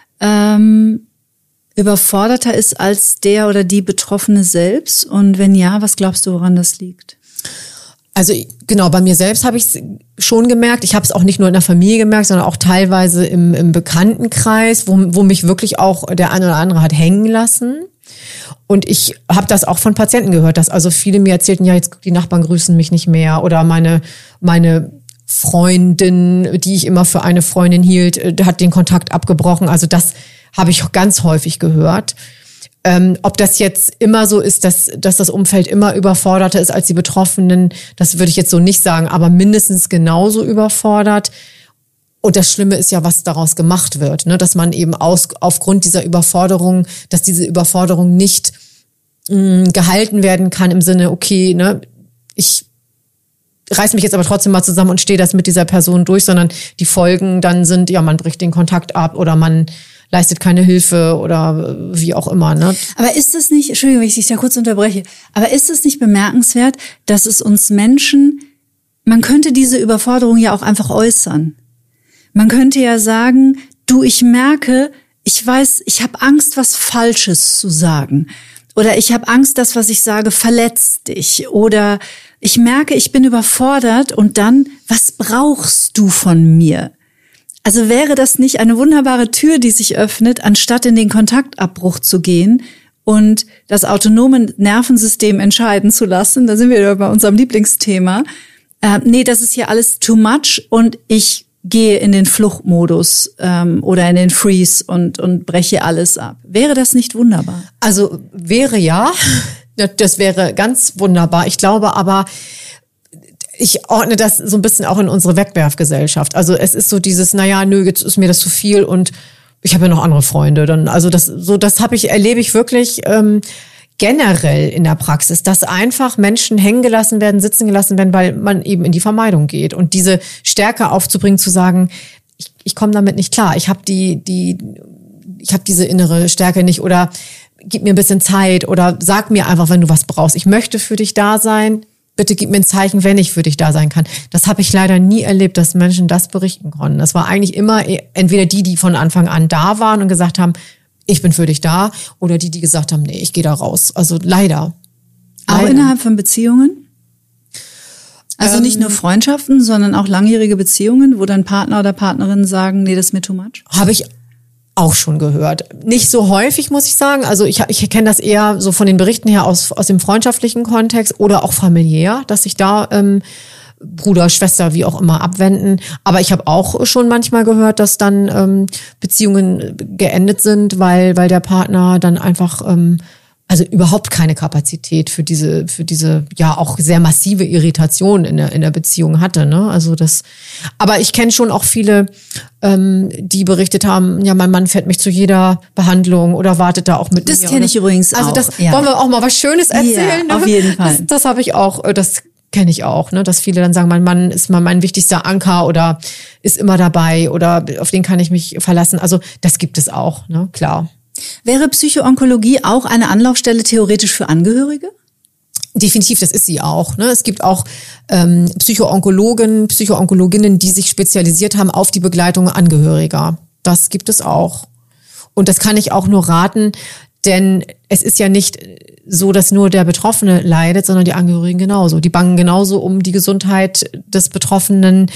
ähm, überforderter ist als der oder die Betroffene selbst? Und wenn ja, was glaubst du, woran das liegt? Also genau, bei mir selbst habe ich es schon gemerkt. Ich habe es auch nicht nur in der Familie gemerkt, sondern auch teilweise im, im Bekanntenkreis, wo, wo mich wirklich auch der eine oder andere hat hängen lassen. Und ich habe das auch von Patienten gehört, dass also viele mir erzählten, ja, jetzt die Nachbarn grüßen mich nicht mehr oder meine meine Freundin, die ich immer für eine Freundin hielt, hat den Kontakt abgebrochen. Also das habe ich ganz häufig gehört. Ähm, ob das jetzt immer so ist, dass, dass das Umfeld immer überforderter ist als die Betroffenen, das würde ich jetzt so nicht sagen, aber mindestens genauso überfordert. Und das Schlimme ist ja, was daraus gemacht wird, ne? Dass man eben aus, aufgrund dieser Überforderung, dass diese Überforderung nicht mh, gehalten werden kann im Sinne, okay, ne, ich reiß mich jetzt aber trotzdem mal zusammen und stehe das mit dieser Person durch, sondern die Folgen dann sind, ja, man bricht den Kontakt ab oder man leistet keine Hilfe oder wie auch immer, ne? Aber ist es nicht, Entschuldigung, wenn ich dich da kurz unterbreche, aber ist es nicht bemerkenswert, dass es uns Menschen, man könnte diese Überforderung ja auch einfach äußern. Man könnte ja sagen, du, ich merke, ich weiß, ich habe Angst, was Falsches zu sagen. Oder ich habe Angst, das, was ich sage, verletzt dich. Oder ich merke, ich bin überfordert und dann, was brauchst du von mir? Also wäre das nicht eine wunderbare Tür, die sich öffnet, anstatt in den Kontaktabbruch zu gehen und das autonome Nervensystem entscheiden zu lassen? Da sind wir wieder bei unserem Lieblingsthema. Äh, nee, das ist hier alles too much und ich gehe in den Fluchtmodus ähm, oder in den Freeze und und breche alles ab. Wäre das nicht wunderbar? Also wäre ja, das wäre ganz wunderbar. Ich glaube aber, ich ordne das so ein bisschen auch in unsere Wegwerfgesellschaft. Also es ist so dieses, naja, nö, jetzt ist mir das zu viel und ich habe ja noch andere Freunde. Dann, also das, so das habe ich, erlebe ich wirklich ähm, generell in der Praxis, dass einfach Menschen hängen gelassen werden, sitzen gelassen werden, weil man eben in die Vermeidung geht. Und diese Stärke aufzubringen, zu sagen, ich, ich komme damit nicht klar, ich habe die, die, ich habe diese innere Stärke nicht oder gib mir ein bisschen Zeit oder sag mir einfach, wenn du was brauchst. Ich möchte für dich da sein. Bitte gib mir ein Zeichen, wenn ich für dich da sein kann. Das habe ich leider nie erlebt, dass Menschen das berichten konnten. Das war eigentlich immer entweder die, die von Anfang an da waren und gesagt haben, ich bin für dich da, oder die, die gesagt haben, nee, ich gehe da raus. Also leider. Auch leider. Innerhalb von Beziehungen? Also ähm, nicht nur Freundschaften, sondern auch langjährige Beziehungen, wo dann Partner oder Partnerinnen sagen, nee, das ist mir too much? Habe ich auch schon gehört. Nicht so häufig, muss ich sagen. Also ich, ich kenne das eher so von den Berichten her aus, aus dem freundschaftlichen Kontext oder auch familiär, dass sich da ähm, Bruder, Schwester, wie auch immer abwenden. Aber ich habe auch schon manchmal gehört, dass dann ähm, Beziehungen geendet sind, weil weil der Partner dann einfach ähm, also überhaupt keine Kapazität für diese für diese ja auch sehr massive Irritation in der in der Beziehung hatte, ne? Also das. Aber ich kenne schon auch viele, ähm, die berichtet haben, ja, mein Mann fährt mich zu jeder Behandlung oder wartet da auch mit das mir. Das kenne ich übrigens also auch. Also das ja. Wollen wir auch mal was Schönes erzählen? Ja, ne? Auf jeden Fall. Das, das habe ich auch. Das kenne ich auch, ne? Dass viele dann sagen, mein Mann ist mal mein wichtigster Anker oder ist immer dabei oder auf den kann ich mich verlassen. Also das gibt es auch, ne? Klar. Wäre Psychoonkologie auch eine Anlaufstelle theoretisch für Angehörige? Definitiv, das ist sie auch. Ne? Es gibt auch ähm, Psychoonkologen, Psychoonkologinnen, die sich spezialisiert haben auf die Begleitung Angehöriger. Das gibt es auch. Und das kann ich auch nur raten, Denn es ist ja nicht so, dass nur der Betroffene leidet, sondern die Angehörigen genauso. Die bangen genauso um die Gesundheit des Betroffenen.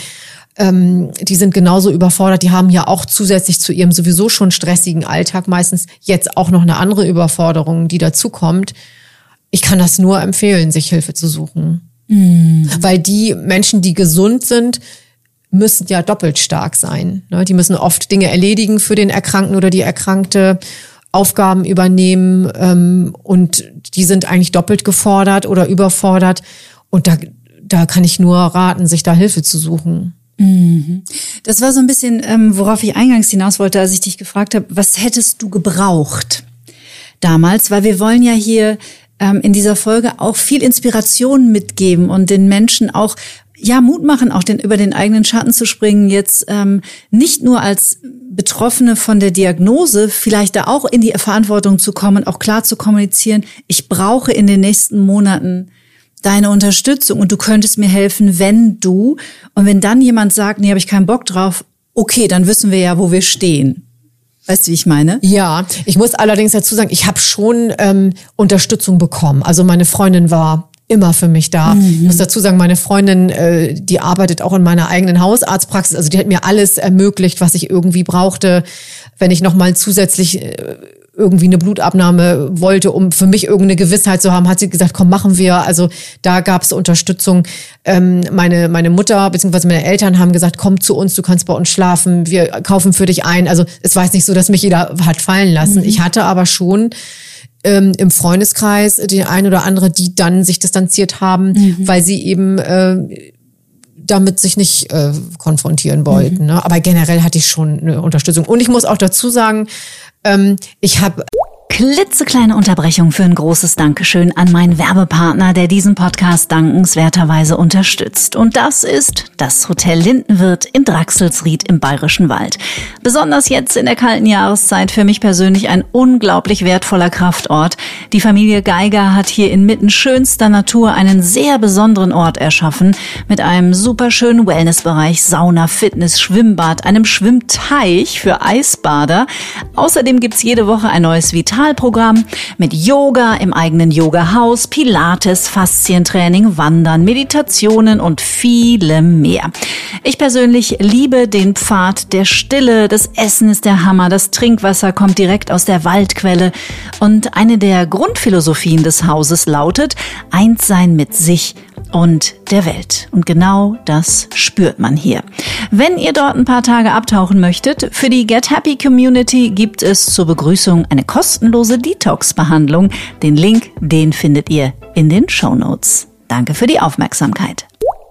Ähm, die sind genauso überfordert. Die haben ja auch zusätzlich zu ihrem sowieso schon stressigen Alltag meistens jetzt auch noch eine andere Überforderung, die dazukommt. Ich kann das nur empfehlen, sich Hilfe zu suchen. Mhm. Weil die Menschen, die gesund sind, müssen ja doppelt stark sein. Die müssen oft Dinge erledigen für den Erkrankten oder die Erkrankte, Aufgaben übernehmen, ähm, und die sind eigentlich doppelt gefordert oder überfordert. Und da, da kann ich nur raten, sich da Hilfe zu suchen. Mhm. Das war so ein bisschen, ähm, worauf ich eingangs hinaus wollte, als ich dich gefragt habe, was hättest du gebraucht damals? Weil wir wollen ja hier ähm, in dieser Folge auch viel Inspiration mitgeben und den Menschen auch ja Mut machen, auch den über den eigenen Schatten zu springen, jetzt ähm, nicht nur als Betroffene von der Diagnose vielleicht da auch in die Verantwortung zu kommen, auch klar zu kommunizieren, ich brauche in den nächsten Monaten deine Unterstützung und du könntest mir helfen, wenn du, und wenn dann jemand sagt, nee, habe ich keinen Bock drauf, okay, dann wissen wir ja, wo wir stehen. Weißt du, wie ich meine? Ja, ich muss allerdings dazu sagen, ich habe schon ähm, Unterstützung bekommen. Also meine Freundin war immer für mich da. Mhm. Ich muss dazu sagen, meine Freundin, äh, die arbeitet auch in meiner eigenen Hausarztpraxis. Also die hat mir alles ermöglicht, was ich irgendwie brauchte. Wenn ich nochmal zusätzlich äh, irgendwie eine Blutabnahme wollte, um für mich irgendeine Gewissheit zu haben, hat sie gesagt, komm, machen wir. Also da gab es Unterstützung. Ähm, meine meine Mutter bzw. meine Eltern haben gesagt, komm zu uns, du kannst bei uns schlafen, wir kaufen für dich ein. Also es war jetzt nicht so, dass mich jeder hat fallen lassen. Mhm. Ich hatte aber schon ähm, im Freundeskreis die ein oder andere, die dann sich distanziert haben, mhm. weil sie eben äh, damit sich nicht äh, konfrontieren wollten. Mhm. Ne? Aber generell hatte ich schon eine Unterstützung. Und ich muss auch dazu sagen, ähm, ich habe klitzekleine Unterbrechung für ein großes Dankeschön an meinen Werbepartner, der diesen Podcast dankenswerterweise unterstützt. Und das ist das Hotel Lindenwirt in Draxelsried im Bayerischen Wald. Besonders jetzt in der kalten Jahreszeit für mich persönlich ein unglaublich wertvoller Kraftort. Die Familie Geiger hat hier inmitten schönster Natur einen sehr besonderen Ort erschaffen mit einem superschönen Wellnessbereich, Sauna, Fitness, Schwimmbad, einem Schwimmteich für Eisbader. Außerdem gibt's jede Woche ein neues Vital Programm mit Yoga im eigenen Yoga-Haus, Pilates, Faszientraining, Wandern, Meditationen und vielem mehr. Ich persönlich liebe den Pfad der Stille, das Essen ist der Hammer, das Trinkwasser kommt direkt aus der Waldquelle und eine der Grundphilosophien des Hauses lautet, eins sein mit sich und der Welt. Und genau das spürt man hier. Wenn ihr dort ein paar Tage abtauchen möchtet, für die Get Happy Community gibt es zur Begrüßung eine kostenlose Detox-Behandlung. Den Link, den findet ihr in den Shownotes. Danke für die Aufmerksamkeit.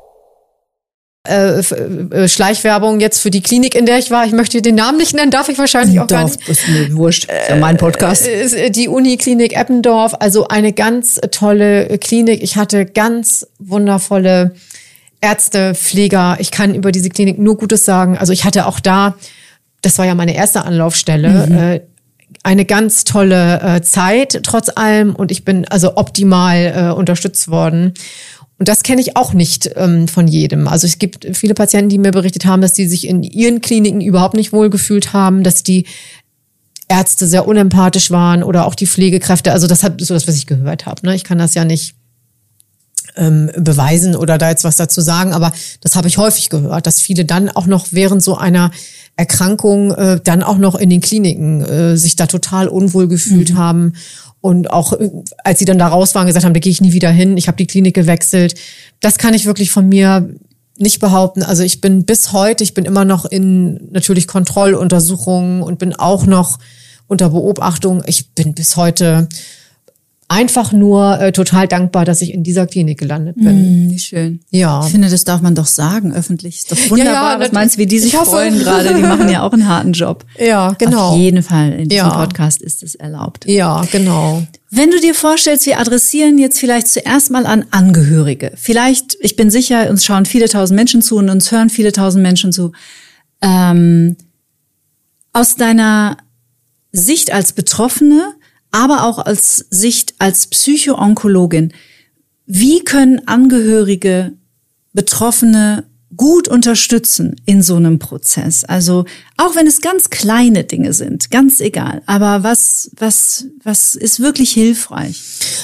Äh, äh, Schleichwerbung jetzt für die Klinik, in der ich war. Ich möchte den Namen nicht nennen, darf ich wahrscheinlich auch Doch, gar nicht. Das ist mir wurscht. Ist ja mein Podcast. Äh, die Uniklinik Eppendorf, also eine ganz tolle Klinik. Ich hatte ganz wundervolle Ärzte, Pfleger. Ich kann über diese Klinik nur Gutes sagen. Also ich hatte auch da, das war ja meine erste Anlaufstelle, mhm. äh, eine ganz tolle äh, Zeit trotz allem und ich bin also optimal äh, unterstützt worden. Und das kenne ich auch nicht ähm, von jedem. Also es gibt viele Patienten, die mir berichtet haben, dass die sich in ihren Kliniken überhaupt nicht wohlgefühlt haben, dass die Ärzte sehr unempathisch waren oder auch die Pflegekräfte. Also das hat so das, was ich gehört habe. Ne? Ich kann das ja nicht ähm, beweisen oder da jetzt was dazu sagen, aber das habe ich häufig gehört, dass viele dann auch noch während so einer Erkrankung äh, dann auch noch in den Kliniken äh, sich da total unwohl gefühlt mhm. haben. Und auch als sie dann da raus waren, gesagt haben, da gehe ich nie wieder hin, ich habe die Klinik gewechselt. Das kann ich wirklich von mir nicht behaupten. Also ich bin bis heute, ich bin immer noch in natürlich Kontrolluntersuchungen und bin auch noch unter Beobachtung. Ich bin bis heute einfach nur äh, total dankbar, dass ich in dieser Klinik gelandet bin. Mm, wie schön. Ja. Ich finde, das darf man doch sagen, öffentlich. Ist doch wunderbar. Ja, ja, was meinst du, wie die sich freuen gerade? Die machen ja auch einen harten Job. Ja, genau. Auf jeden Fall in diesem ja. Podcast ist es erlaubt. Ja, genau. Wenn du dir vorstellst, wir adressieren jetzt vielleicht zuerst mal an Angehörige. Vielleicht, ich bin sicher, uns schauen viele tausend Menschen zu und uns hören viele tausend Menschen zu. Ähm, aus deiner Sicht als Betroffene, aber auch als Sicht als Psycho-Onkologin, wie können Angehörige, Betroffene gut unterstützen in so einem Prozess? Also auch wenn es ganz kleine Dinge sind, ganz egal. Aber was was was ist wirklich hilfreich?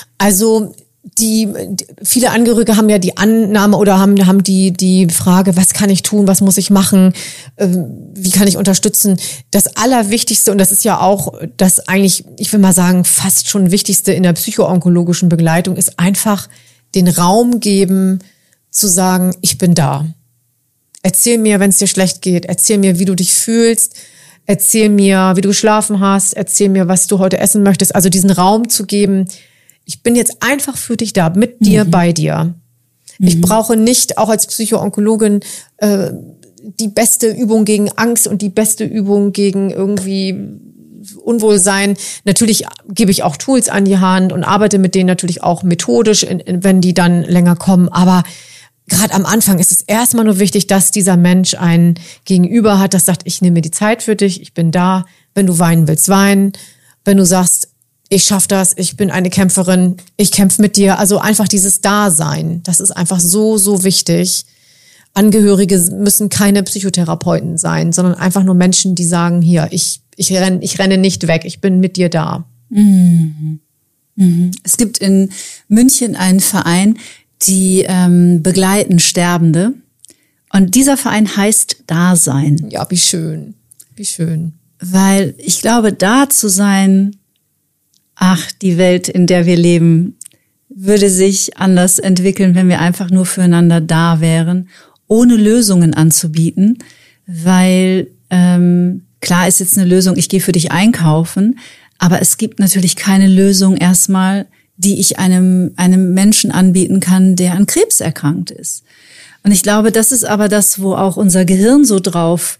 Also die viele Angehörige haben ja die Annahme oder haben haben die die Frage, was kann ich tun, was muss ich machen, wie kann ich unterstützen? Das Allerwichtigste, und das ist ja auch das eigentlich, ich will mal sagen, fast schon Wichtigste in der psychoonkologischen Begleitung, ist einfach den Raum geben, zu sagen, ich bin da. Erzähl mir, wenn es dir schlecht geht. Erzähl mir, wie du dich fühlst. Erzähl mir, wie du geschlafen hast. Erzähl mir, was du heute essen möchtest. Also diesen Raum zu geben, ich bin jetzt einfach für dich da, mit dir, mhm. bei dir. Mhm. Ich brauche nicht, auch als Psychoonkologin, äh, die beste Übung gegen Angst und die beste Übung gegen irgendwie Unwohlsein. Natürlich gebe ich auch Tools an die Hand und arbeite mit denen natürlich auch methodisch, in, in, wenn die dann länger kommen. Aber gerade am Anfang ist es erstmal nur wichtig, dass dieser Mensch ein Gegenüber hat, das sagt, ich nehme mir die Zeit für dich, ich bin da. Wenn du weinen willst, weinen. Wenn du sagst, ich schaffe das, ich bin eine Kämpferin, ich kämpfe mit dir. Also einfach dieses Dasein, das ist einfach so, so wichtig. Angehörige müssen keine Psychotherapeuten sein, sondern einfach nur Menschen, die sagen, hier, ich ich renne, ich renne nicht weg, ich bin mit dir da. Mhm. Mhm. Es gibt in München einen Verein, die ähm, begleiten Sterbende. Und dieser Verein heißt Dasein. Ja, wie schön, wie schön. Weil ich glaube, da zu sein, ach, die Welt, in der wir leben, würde sich anders entwickeln, wenn wir einfach nur füreinander da wären, ohne Lösungen anzubieten. Weil ähm, klar ist jetzt eine Lösung, ich gehe für dich einkaufen, aber es gibt natürlich keine Lösung erstmal, die ich einem einem Menschen anbieten kann, der an Krebs erkrankt ist. Und ich glaube, das ist aber das, wo auch unser Gehirn so drauf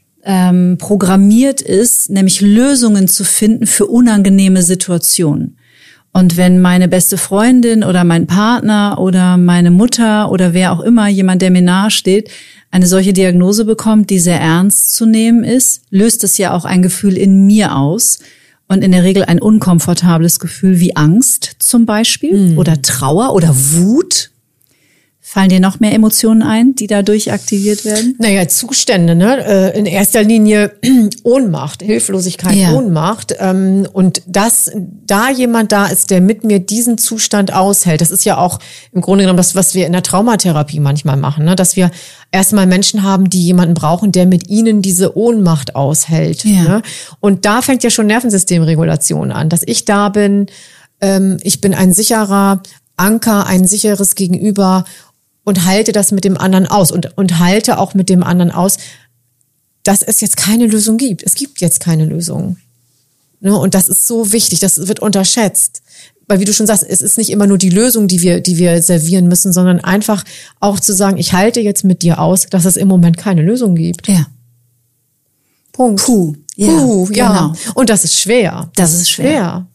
ähm, programmiert ist, nämlich Lösungen zu finden für unangenehme Situationen. Und wenn meine beste Freundin oder mein Partner oder meine Mutter oder wer auch immer, jemand, der mir nahe steht, eine solche Diagnose bekommt, die sehr ernst zu nehmen ist, löst es ja auch ein Gefühl in mir aus. Und in der Regel ein unkomfortables Gefühl wie Angst zum Beispiel mhm. oder Trauer oder Wut. Fallen dir noch mehr Emotionen ein, die dadurch aktiviert werden? Naja, Zustände, ne? In erster Linie Ohnmacht, Hilflosigkeit, ja. Ohnmacht. Und dass da jemand da ist, der mit mir diesen Zustand aushält, das ist ja auch im Grunde genommen das, was wir in der Traumatherapie manchmal machen, ne? Dass wir erstmal Menschen haben, die jemanden brauchen, der mit ihnen diese Ohnmacht aushält. Ja. Ne? Und da fängt ja schon Nervensystemregulation an, dass ich da bin, ich bin ein sicherer Anker, ein sicheres Gegenüber und halte das mit dem anderen aus und, und halte auch mit dem anderen aus, dass es jetzt keine Lösung gibt. Es gibt jetzt keine Lösung. Ne? Und das ist so wichtig, das wird unterschätzt. Weil wie du schon sagst, es ist nicht immer nur die Lösung, die wir, die wir servieren müssen, sondern einfach auch zu sagen, ich halte jetzt mit dir aus, dass es im Moment keine Lösung gibt. Ja. Punkt. Puh. Ja, Puh, ja. Genau. Und das ist schwer. Das, das ist schwer. schwer.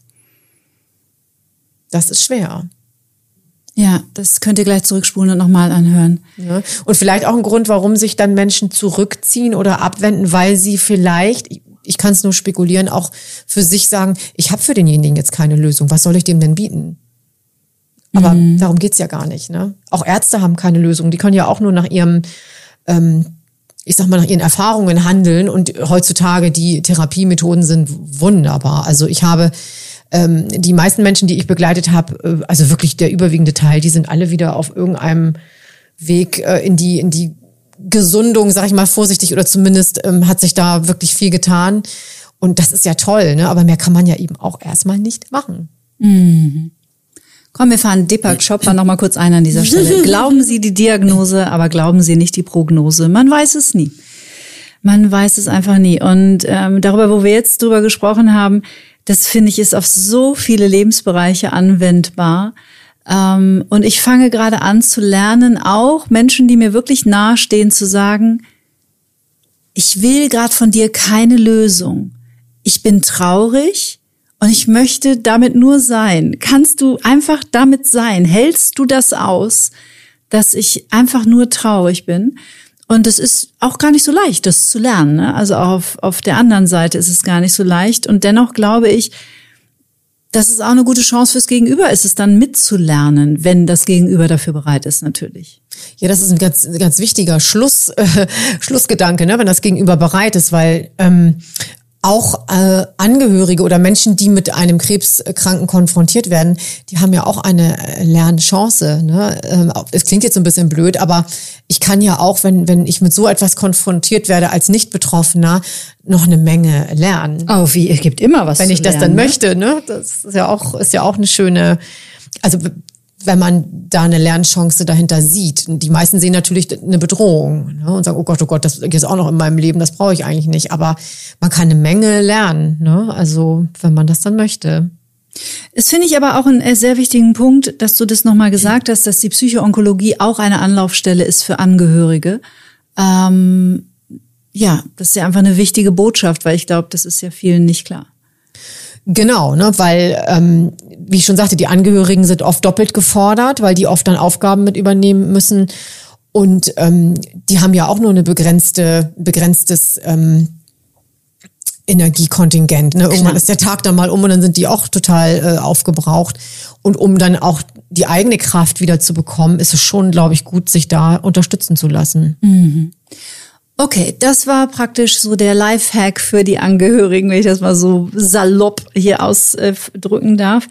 Das ist schwer. Ja, das könnt ihr gleich zurückspulen und nochmal anhören. Ja. Und vielleicht auch ein Grund, warum sich dann Menschen zurückziehen oder abwenden, weil sie vielleicht, ich kann es nur spekulieren, auch für sich sagen, ich habe für denjenigen jetzt keine Lösung, was soll ich dem denn bieten? Aber mhm. darum geht's ja gar nicht. Ne? Auch Ärzte haben keine Lösung, die können ja auch nur nach ihrem, ähm, ich sag mal, nach ihren Erfahrungen handeln und heutzutage die Therapiemethoden sind wunderbar. Also ich habe die meisten Menschen, die ich begleitet habe, also wirklich der überwiegende Teil, die sind alle wieder auf irgendeinem Weg in die in die Gesundung, sag ich mal vorsichtig, oder zumindest ähm, hat sich da wirklich viel getan. Und das ist ja toll, ne? Aber mehr kann man ja eben auch erstmal nicht machen. Mhm. Komm, wir fahren Deepak Chopra noch mal kurz ein an dieser Stelle. Glauben Sie die Diagnose, aber glauben Sie nicht die Prognose. Man weiß es nie. Man weiß es einfach nie. Und ähm, darüber, wo wir jetzt drüber gesprochen haben, das finde ich ist auf so viele Lebensbereiche anwendbar. Ähm, und ich fange gerade an zu lernen, auch Menschen, die mir wirklich nahestehen, zu sagen, ich will gerade von dir keine Lösung. Ich bin traurig und ich möchte damit nur sein. Kannst du einfach damit sein? Hältst du das aus, dass ich einfach nur traurig bin? Und es ist auch gar nicht so leicht, das zu lernen. Ne? Also auf, auf der anderen Seite ist es gar nicht so leicht. Und dennoch glaube ich, Das ist auch eine gute Chance fürs Gegenüber, ist es dann mitzulernen, wenn das Gegenüber dafür bereit ist, natürlich. Ja, das ist ein ganz, ganz wichtiger Schluss, äh, Schlussgedanke, ne, wenn das Gegenüber bereit ist, weil ähm, auch äh, Angehörige oder Menschen, die mit einem Krebskranken konfrontiert werden, die haben ja auch eine Lernchance. Ne? Ähm, es klingt jetzt so ein bisschen blöd, aber ich kann ja auch, wenn wenn ich mit so etwas konfrontiert werde als Nicht-Betroffener, noch eine Menge lernen. Oh, wie, es gibt immer was Wenn zu ich das lernen, dann ne? möchte, ne? Das ist ja auch ist ja auch eine schöne, also wenn man da eine Lernchance dahinter sieht. Die meisten sehen natürlich eine Bedrohung, ne, und sagen, oh Gott, oh Gott, das ist auch noch in meinem Leben, das brauche ich eigentlich nicht. Aber man kann eine Menge lernen, ne? Also wenn man das dann möchte. Es finde ich aber auch einen sehr wichtigen Punkt, dass du das nochmal gesagt hast, dass die Psychoonkologie auch eine Anlaufstelle ist für Angehörige. Ähm, ja, das ist ja einfach eine wichtige Botschaft, weil ich glaube, das ist ja vielen nicht klar. Genau, ne, weil, ähm, wie ich schon sagte, die Angehörigen sind oft doppelt gefordert, weil die oft dann Aufgaben mit übernehmen müssen. Und ähm, die haben ja auch nur eine begrenzte, begrenztes ähm, Energiekontingent. Ne? Irgendwann ist der Tag dann mal um und dann sind die auch total äh, aufgebraucht. Und um dann auch die eigene Kraft wieder zu bekommen, ist es schon, glaube ich, gut, sich da unterstützen zu lassen. Mhm. Okay, das war praktisch so der Lifehack für die Angehörigen, wenn ich das mal so salopp hier ausdrücken darf.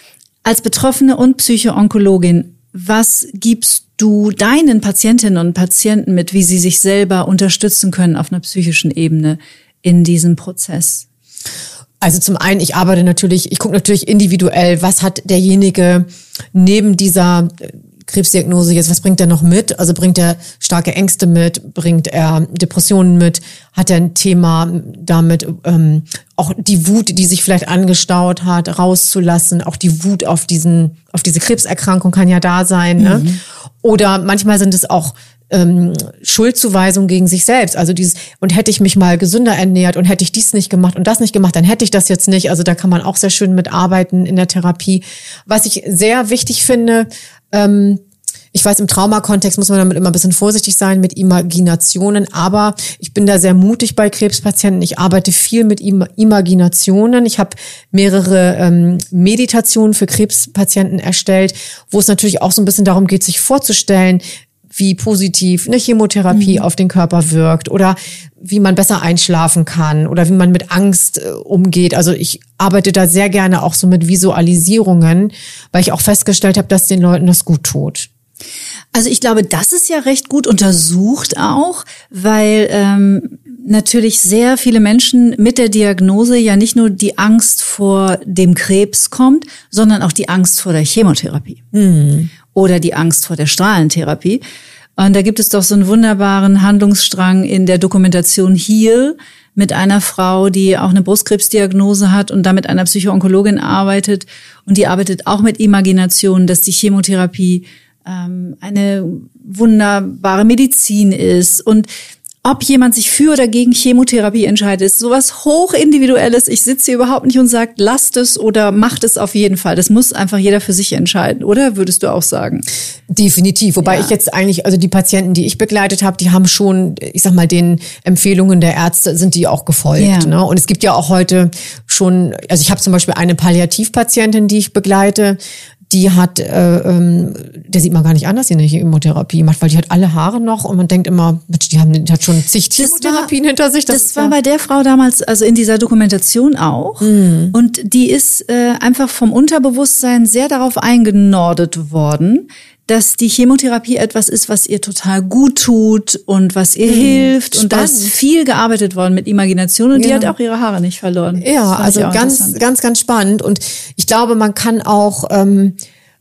Als Betroffene und Psychoonkologin, was gibst du deinen Patientinnen und Patienten mit, wie sie sich selber unterstützen können auf einer psychischen Ebene in diesem Prozess? Also zum einen, ich arbeite natürlich, ich gucke natürlich individuell, was hat derjenige neben dieser Krebsdiagnose jetzt, was bringt er noch mit? Also bringt er starke Ängste mit, bringt er Depressionen mit, hat er ein Thema damit, ähm, auch die Wut, die sich vielleicht angestaut hat, rauszulassen, auch die Wut auf diesen, auf diese Krebserkrankung kann ja da sein, mhm. ne? Oder manchmal sind es auch ähm, Schuldzuweisungen gegen sich selbst, also dieses, und hätte ich mich mal gesünder ernährt und hätte ich dies nicht gemacht und das nicht gemacht, dann hätte ich das jetzt nicht, also da kann man auch sehr schön mitarbeiten in der Therapie. Was ich sehr wichtig finde, ähm, ich weiß, im Traumakontext muss man damit immer ein bisschen vorsichtig sein mit Imaginationen, aber ich bin da sehr mutig bei Krebspatienten. Ich arbeite viel mit Imaginationen. Ich habe mehrere ähm, Meditationen für Krebspatienten erstellt, wo es natürlich auch so ein bisschen darum geht, sich vorzustellen, wie positiv eine Chemotherapie mhm. auf den Körper wirkt oder wie man besser einschlafen kann oder wie man mit Angst äh, umgeht. Also ich arbeite da sehr gerne auch so mit Visualisierungen, weil ich auch festgestellt habe, dass den Leuten das gut tut. Also ich glaube, das ist ja recht gut untersucht auch, weil ähm, natürlich sehr viele Menschen mit der Diagnose ja nicht nur die Angst vor dem Krebs kommt, sondern auch die Angst vor der Chemotherapie mhm. oder die Angst vor der Strahlentherapie. Und da gibt es doch so einen wunderbaren Handlungsstrang in der Dokumentation Heal mit einer Frau, die auch eine Brustkrebsdiagnose hat und da mit einer Psychoonkologin arbeitet. Und die arbeitet auch mit Imagination, dass die Chemotherapie ähm, eine wunderbare Medizin ist. Und ob jemand sich für oder gegen Chemotherapie entscheidet, ist sowas hochindividuelles. Ich sitze hier überhaupt nicht und sage, lasst es oder macht es auf jeden Fall. Das muss einfach jeder für sich entscheiden, oder? Würdest du auch sagen? Definitiv. Wobei ja. ich jetzt eigentlich, also die Patienten, die ich begleitet habe, die haben schon, ich sag mal, den Empfehlungen der Ärzte sind die auch gefolgt. Ja. Ne? Und es gibt ja auch heute schon, also ich habe zum Beispiel eine Palliativpatientin, die ich begleite, die hat, äh, ähm, der sieht man gar nicht an, dass sie eine Chemotherapie macht, weil die hat alle Haare noch und man denkt immer, Mensch, die haben, die hat schon zig Chemotherapien hinter sich. Das, das war ja bei der Frau damals, also in dieser Dokumentation auch. Mhm. Und die ist äh, einfach vom Unterbewusstsein sehr darauf eingenordet worden, dass die Chemotherapie etwas ist, was ihr total gut tut und was ihr mhm. hilft. Spannend. Und da ist viel gearbeitet worden mit Imagination und ja. die hat auch ihre Haare nicht verloren. Ja, also ganz, ganz, ganz spannend. Und ich glaube, man kann auch, ähm,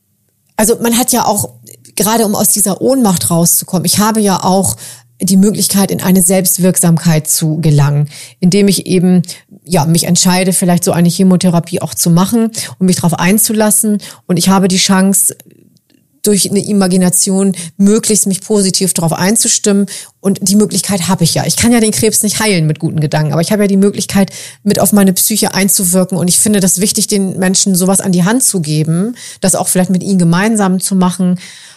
also man hat ja auch, gerade um aus dieser Ohnmacht rauszukommen, ich habe ja auch die Möglichkeit, in eine Selbstwirksamkeit zu gelangen, indem ich eben ja mich entscheide, vielleicht so eine Chemotherapie auch zu machen und mich darauf einzulassen. Und ich habe die Chance, durch eine Imagination möglichst mich positiv darauf einzustimmen. Und die Möglichkeit habe ich ja. Ich kann ja den Krebs nicht heilen mit guten Gedanken, aber ich habe ja die Möglichkeit, mit auf meine Psyche einzuwirken. Und ich finde das wichtig, den Menschen sowas an die Hand zu geben, das auch vielleicht mit ihnen gemeinsam zu machen.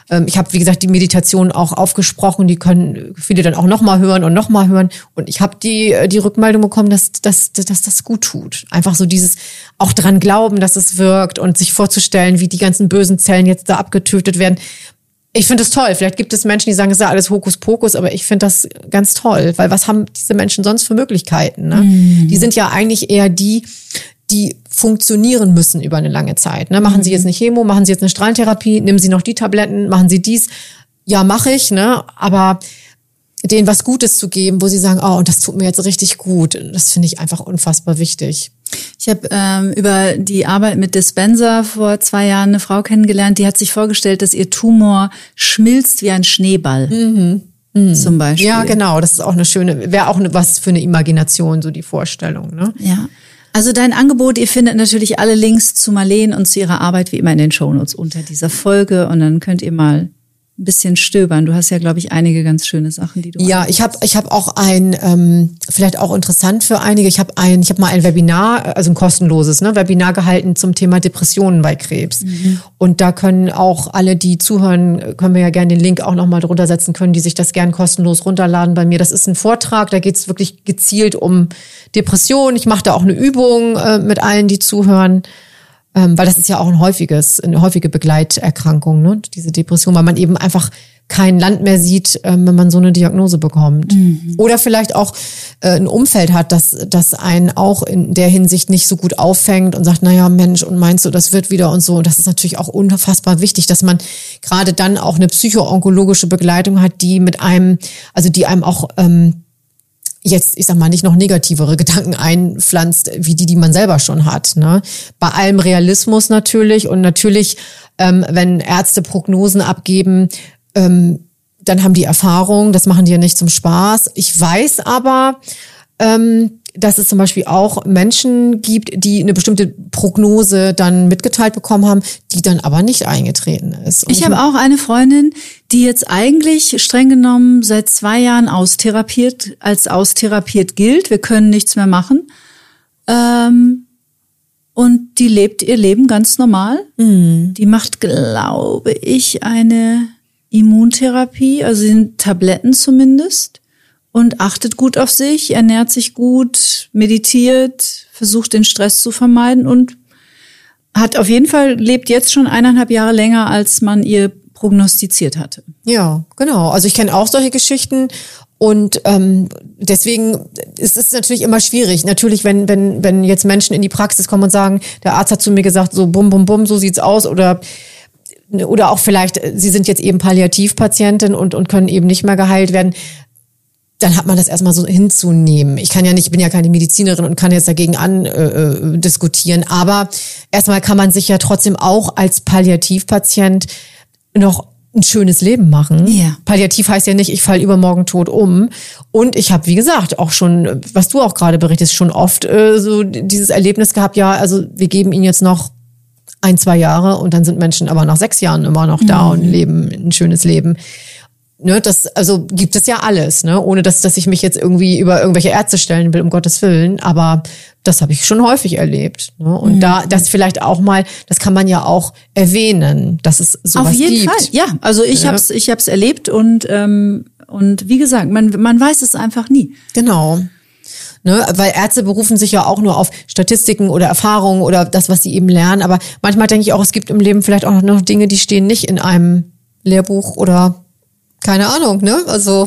Ähm, ich habe, wie gesagt, die Meditation auch aufgesprochen, die können viele dann auch nochmal hören und nochmal hören. Und ich habe die die Rückmeldung bekommen, dass, dass, dass das gut tut. Einfach so dieses auch dran glauben, dass es wirkt und sich vorzustellen, wie die ganzen bösen Zellen jetzt da abgetötet werden. Ich finde das toll. Vielleicht gibt es Menschen, die sagen, es ist ja alles Hokuspokus, aber ich finde das ganz toll, weil was haben diese Menschen sonst für Möglichkeiten? Ne? Mhm. Die sind ja eigentlich eher die, die funktionieren müssen über eine lange Zeit. Ne? Machen mhm. Sie jetzt eine Chemo, machen Sie jetzt eine Strahlentherapie, nehmen Sie noch die Tabletten, machen Sie dies. Ja, mache ich, ne? Aber denen was Gutes zu geben, wo sie sagen, oh, und das tut mir jetzt richtig gut, das finde ich einfach unfassbar wichtig. Ich habe ähm, über die Arbeit mit Dispenser vor zwei Jahren eine Frau kennengelernt, die hat sich vorgestellt, dass ihr Tumor schmilzt wie ein Schneeball. Mhm. Mhm. Zum Beispiel. Ja, genau, das ist auch eine schöne, wäre auch was für eine Imagination, so die Vorstellung, ne? Ja. Also dein Angebot, ihr findet natürlich alle Links zu Marleen und zu ihrer Arbeit wie immer in den Shownotes unter dieser Folge und dann könnt ihr mal ein bisschen stöbern. Du hast ja, glaube ich, einige ganz schöne Sachen, die du Ja, hast. ich habe ich hab auch ein, ähm, vielleicht auch interessant für einige, ich habe ein, ich habe mal ein Webinar, also ein kostenloses ne, Webinar gehalten zum Thema Depressionen bei Krebs. Mhm. Und da können auch alle, die zuhören, können wir ja gerne den Link auch nochmal drunter setzen, können die sich das gern kostenlos runterladen bei mir. Das ist ein Vortrag, da geht es wirklich gezielt um Depressionen. Ich mache da auch eine Übung äh, mit allen, die zuhören. Ähm, weil das ist ja auch ein häufiges, eine häufige Begleiterkrankung, ne? Diese Depression, weil man eben einfach kein Land mehr sieht, ähm, wenn man so eine Diagnose bekommt. Mhm. Oder vielleicht auch äh, ein Umfeld hat, das, das einen auch in der Hinsicht nicht so gut auffängt und sagt, naja, Mensch, und meinst du, das wird wieder und so. Und das ist natürlich auch unfassbar wichtig, dass man gerade dann auch eine psycho-onkologische Begleitung hat, die mit einem, also die einem auch ähm, jetzt, ich sag mal, nicht noch negativere Gedanken einpflanzt, wie die, die man selber schon hat. Ne? Bei allem Realismus natürlich und natürlich, ähm, wenn Ärzte Prognosen abgeben, ähm, dann haben die Erfahrung, das machen die ja nicht zum Spaß. Ich weiß aber, ähm, dass es zum Beispiel auch Menschen gibt, die eine bestimmte Prognose dann mitgeteilt bekommen haben, die dann aber nicht eingetreten ist. Und ich habe auch eine Freundin, die jetzt eigentlich streng genommen seit zwei Jahren austherapiert, als austherapiert gilt. Wir können nichts mehr machen. Ähm, und die lebt ihr Leben ganz normal. Mhm. Die macht, glaube ich, eine Immuntherapie, also sind Tabletten zumindest. Und achtet gut auf sich, ernährt sich gut, meditiert, versucht den Stress zu vermeiden und hat auf jeden Fall, lebt jetzt schon eineinhalb Jahre länger, als man ihr prognostiziert hatte. Ja, genau. Also ich kenne auch solche Geschichten und ähm, deswegen ist es natürlich immer schwierig. Natürlich, wenn wenn wenn jetzt Menschen in die Praxis kommen und sagen, der Arzt hat zu mir gesagt, so bum bum bum, so sieht's aus oder oder auch vielleicht, sie sind jetzt eben Palliativpatientin und und können eben nicht mehr geheilt werden. Dann hat man das erstmal so hinzunehmen. Ich kann ja nicht, ich bin ja keine Medizinerin und kann jetzt dagegen an äh, diskutieren. Aber erstmal kann man sich ja trotzdem auch als Palliativpatient noch ein schönes Leben machen. Ja. Palliativ heißt ja nicht, ich falle übermorgen tot um. Und ich habe, wie gesagt, auch schon, was du auch gerade berichtest, schon oft äh, so dieses Erlebnis gehabt, ja, also wir geben ihnen jetzt noch ein, zwei Jahre und dann sind Menschen aber nach sechs Jahren immer noch da mhm. und leben ein schönes Leben. Ne, das, also gibt es ja alles, ne, ohne dass, dass ich mich jetzt irgendwie über irgendwelche Ärzte stellen will, um Gottes Willen, aber das habe ich schon häufig erlebt, ne, und mhm. da, das vielleicht auch mal, das kann man ja auch erwähnen, dass es sowas gibt. Auf jeden Fall, ja, also ich ja. hab's, ich hab's erlebt und, ähm, und wie gesagt, man, man weiß es einfach nie. Genau. Ne, weil Ärzte berufen sich ja auch nur auf Statistiken oder Erfahrungen oder das, was sie eben lernen, aber manchmal denke ich auch, es gibt im Leben vielleicht auch noch Dinge, die stehen nicht in einem Lehrbuch oder keine Ahnung, ne? Also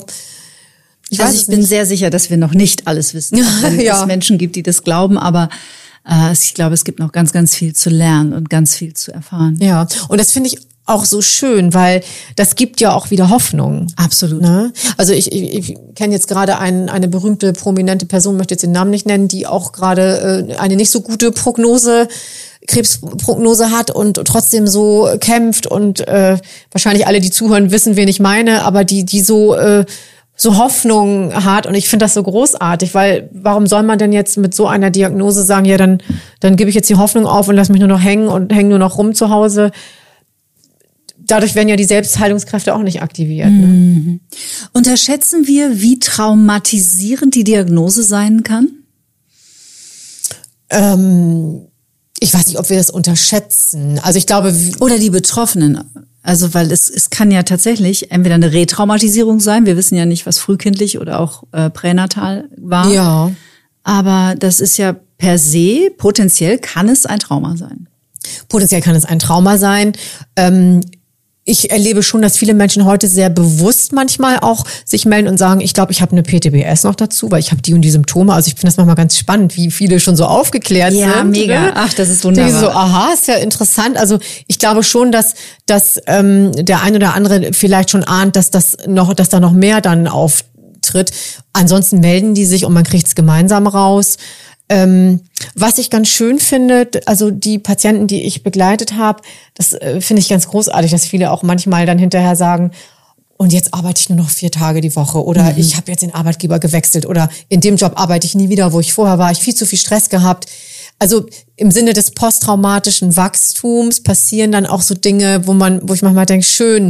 ich, also weiß ich bin nicht. sehr sicher, dass wir noch nicht alles wissen, wenn ja. es Menschen gibt, die das glauben, aber äh, ich glaube, es gibt noch ganz, ganz viel zu lernen und ganz viel zu erfahren. Ja, und das finde ich auch so schön, weil das gibt ja auch wieder Hoffnung. Absolut. Ne? Also ich, ich, ich kenne jetzt gerade ein, eine berühmte, prominente Person, möchte jetzt den Namen nicht nennen, die auch gerade äh, eine nicht so gute Prognose Krebsprognose hat und trotzdem so kämpft und äh, wahrscheinlich alle, die zuhören, wissen, wen ich meine, aber die die so äh, so Hoffnung hat und ich finde das so großartig, weil warum soll man denn jetzt mit so einer Diagnose sagen, ja dann dann gebe ich jetzt die Hoffnung auf und lass mich nur noch hängen und hänge nur noch rum zu Hause. Dadurch werden ja die Selbstheilungskräfte auch nicht aktiviert. Ne? Mhm. Unterschätzen wir, wie traumatisierend die Diagnose sein kann? Ähm Ich weiß nicht, ob wir das unterschätzen. Also ich glaube... Oder die Betroffenen. Also weil es, es kann ja tatsächlich entweder eine Retraumatisierung sein. Wir wissen ja nicht, was frühkindlich oder auch äh, pränatal war. Ja. Aber das ist ja per se, potenziell kann es ein Trauma sein. Potenziell kann es ein Trauma sein. Ähm, ich erlebe schon, dass viele Menschen heute sehr bewusst manchmal auch sich melden und sagen, ich glaube, ich habe eine P T B S noch dazu, weil ich habe die und die Symptome. Also ich finde das manchmal ganz spannend, wie viele schon so aufgeklärt ja, sind. Ja, mega. Ne? Ach, das ist wunderbar. Die so, aha, ist ja interessant. Also ich glaube schon, dass, dass ähm, der ein oder andere vielleicht schon ahnt, dass das noch, dass da noch mehr dann auftritt. Ansonsten melden die sich und man kriegt es gemeinsam raus. Ähm, was ich ganz schön finde, also die Patienten, die ich begleitet habe, das äh, finde ich ganz großartig, dass viele auch manchmal dann hinterher sagen, und jetzt arbeite ich nur noch vier Tage die Woche oder mhm. ich habe jetzt den Arbeitgeber gewechselt oder in dem Job arbeite ich nie wieder, wo ich vorher war, ich viel zu viel Stress gehabt. Also im Sinne des posttraumatischen Wachstums passieren dann auch so Dinge, wo man, wo ich manchmal denke, schön,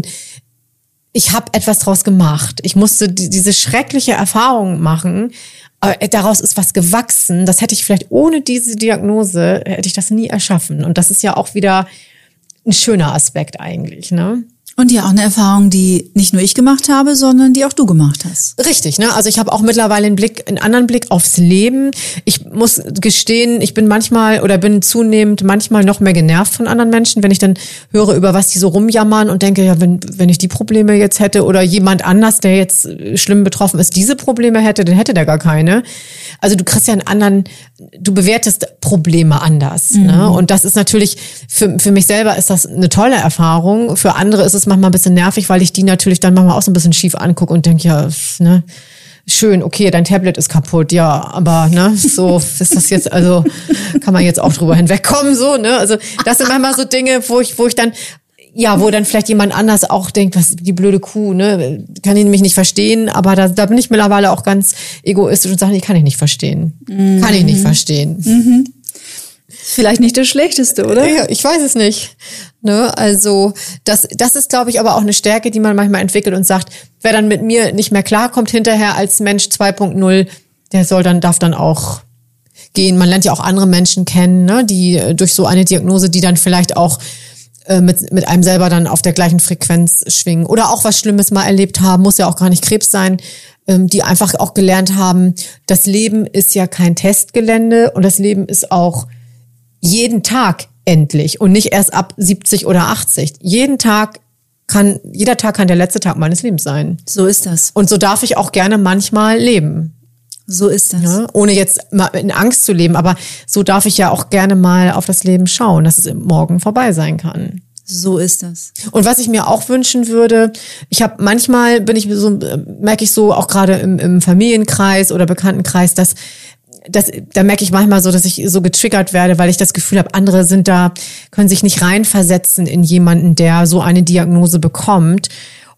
ich habe etwas draus gemacht. Ich musste die, diese schreckliche Erfahrung machen. Aber daraus ist was gewachsen. Das hätte ich vielleicht ohne diese Diagnose, hätte ich das nie erschaffen. Und das ist ja auch wieder ein schöner Aspekt eigentlich, ne? Und ja, auch eine Erfahrung, die nicht nur ich gemacht habe, sondern die auch du gemacht hast. Richtig, ne? Also ich habe auch mittlerweile einen Blick, einen anderen Blick aufs Leben. Ich muss gestehen, ich bin manchmal oder bin zunehmend manchmal noch mehr genervt von anderen Menschen, wenn ich dann höre, über was die so rumjammern und denke, ja, wenn wenn ich die Probleme jetzt hätte oder jemand anders, der jetzt schlimm betroffen ist, diese Probleme hätte, dann hätte der gar keine. Also du kriegst ja einen anderen, du bewertest Probleme anders, mhm. ne? Und das ist natürlich, für für mich selber ist das eine tolle Erfahrung. Für andere ist es manchmal ein bisschen nervig, weil ich die natürlich dann manchmal auch so ein bisschen schief angucke und denke, ja, ne, schön, okay, dein Tablet ist kaputt, ja, aber ne, so ist das jetzt, also kann man jetzt auch drüber hinwegkommen, so, ne? Also das sind manchmal so Dinge, wo ich, wo ich dann, ja, wo dann vielleicht jemand anders auch denkt, was die blöde Kuh, ne, kann ich nämlich nicht verstehen, aber da, da bin ich mittlerweile auch ganz egoistisch und sage, nee, kann ich nicht verstehen, mhm. kann ich nicht verstehen. Mhm. Vielleicht nicht das Schlechteste, oder? Ja, ich weiß es nicht. Ne, also das, das ist, glaube ich, aber auch eine Stärke, die man manchmal entwickelt und sagt, wer dann mit mir nicht mehr klarkommt hinterher als Mensch zwei Punkt null, der soll dann, darf dann auch gehen. Man lernt ja auch andere Menschen kennen, ne, die durch so eine Diagnose, die dann vielleicht auch äh, mit mit einem selber dann auf der gleichen Frequenz schwingen oder auch was Schlimmes mal erlebt haben, muss ja auch gar nicht Krebs sein, ähm, die einfach auch gelernt haben, das Leben ist ja kein Testgelände und das Leben ist auch jeden Tag endlich und nicht erst ab siebzig oder achtzig. Jeden Tag kann, jeder Tag kann der letzte Tag meines Lebens sein. So ist das. Und so darf ich auch gerne manchmal leben. So ist das. Ja, ohne jetzt mal in Angst zu leben, aber so darf ich ja auch gerne mal auf das Leben schauen, dass es morgen vorbei sein kann. So ist das. Und was ich mir auch wünschen würde, ich habe manchmal bin ich so, merke ich so auch gerade im, im Familienkreis oder Bekanntenkreis, dass Das, da merke ich manchmal so, dass ich so getriggert werde, weil ich das Gefühl habe, andere sind da, können sich nicht reinversetzen in jemanden, der so eine Diagnose bekommt.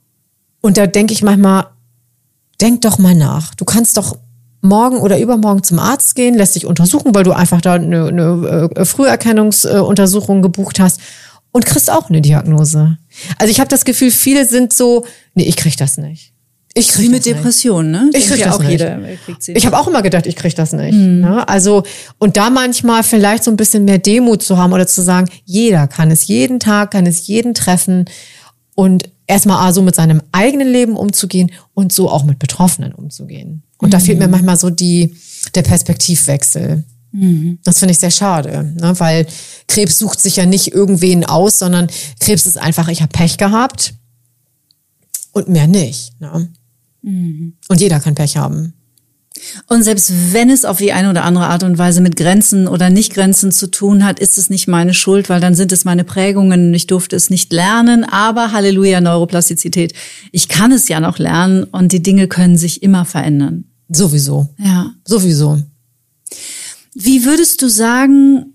Und da denke ich manchmal, denk doch mal nach. Du kannst doch morgen oder übermorgen zum Arzt gehen, lässt dich untersuchen, weil du einfach da eine, eine Früherkennungsuntersuchung gebucht hast und kriegst auch eine Diagnose. Also ich habe das Gefühl, viele sind so, nee, ich krieg das nicht. Ich krieg Wie mit Depressionen, ne? Ich krieg ja das auch nicht. jeder. Kriegt sie ich habe auch immer gedacht, ich krieg das nicht. Mhm. Ne? Also und da manchmal vielleicht so ein bisschen mehr Demut zu haben oder zu sagen, jeder kann es jeden Tag, kann es jeden treffen und erstmal so mit seinem eigenen Leben umzugehen und so auch mit Betroffenen umzugehen. Und mhm. da fehlt mir manchmal so die der Perspektivwechsel. Mhm. Das finde ich sehr schade, ne? Weil Krebs sucht sich ja nicht irgendwen aus, sondern Krebs ist einfach, ich habe Pech gehabt und mehr nicht. Ne? Mhm. Und jeder kann Pech haben. Und selbst wenn es auf die eine oder andere Art und Weise mit Grenzen oder Nicht-Grenzen zu tun hat, ist es nicht meine Schuld, weil dann sind es meine Prägungen und ich durfte es nicht lernen. Aber Halleluja, Neuroplastizität. Ich kann es ja noch lernen und die Dinge können sich immer verändern. Sowieso. Ja. Sowieso. Wie würdest du sagen,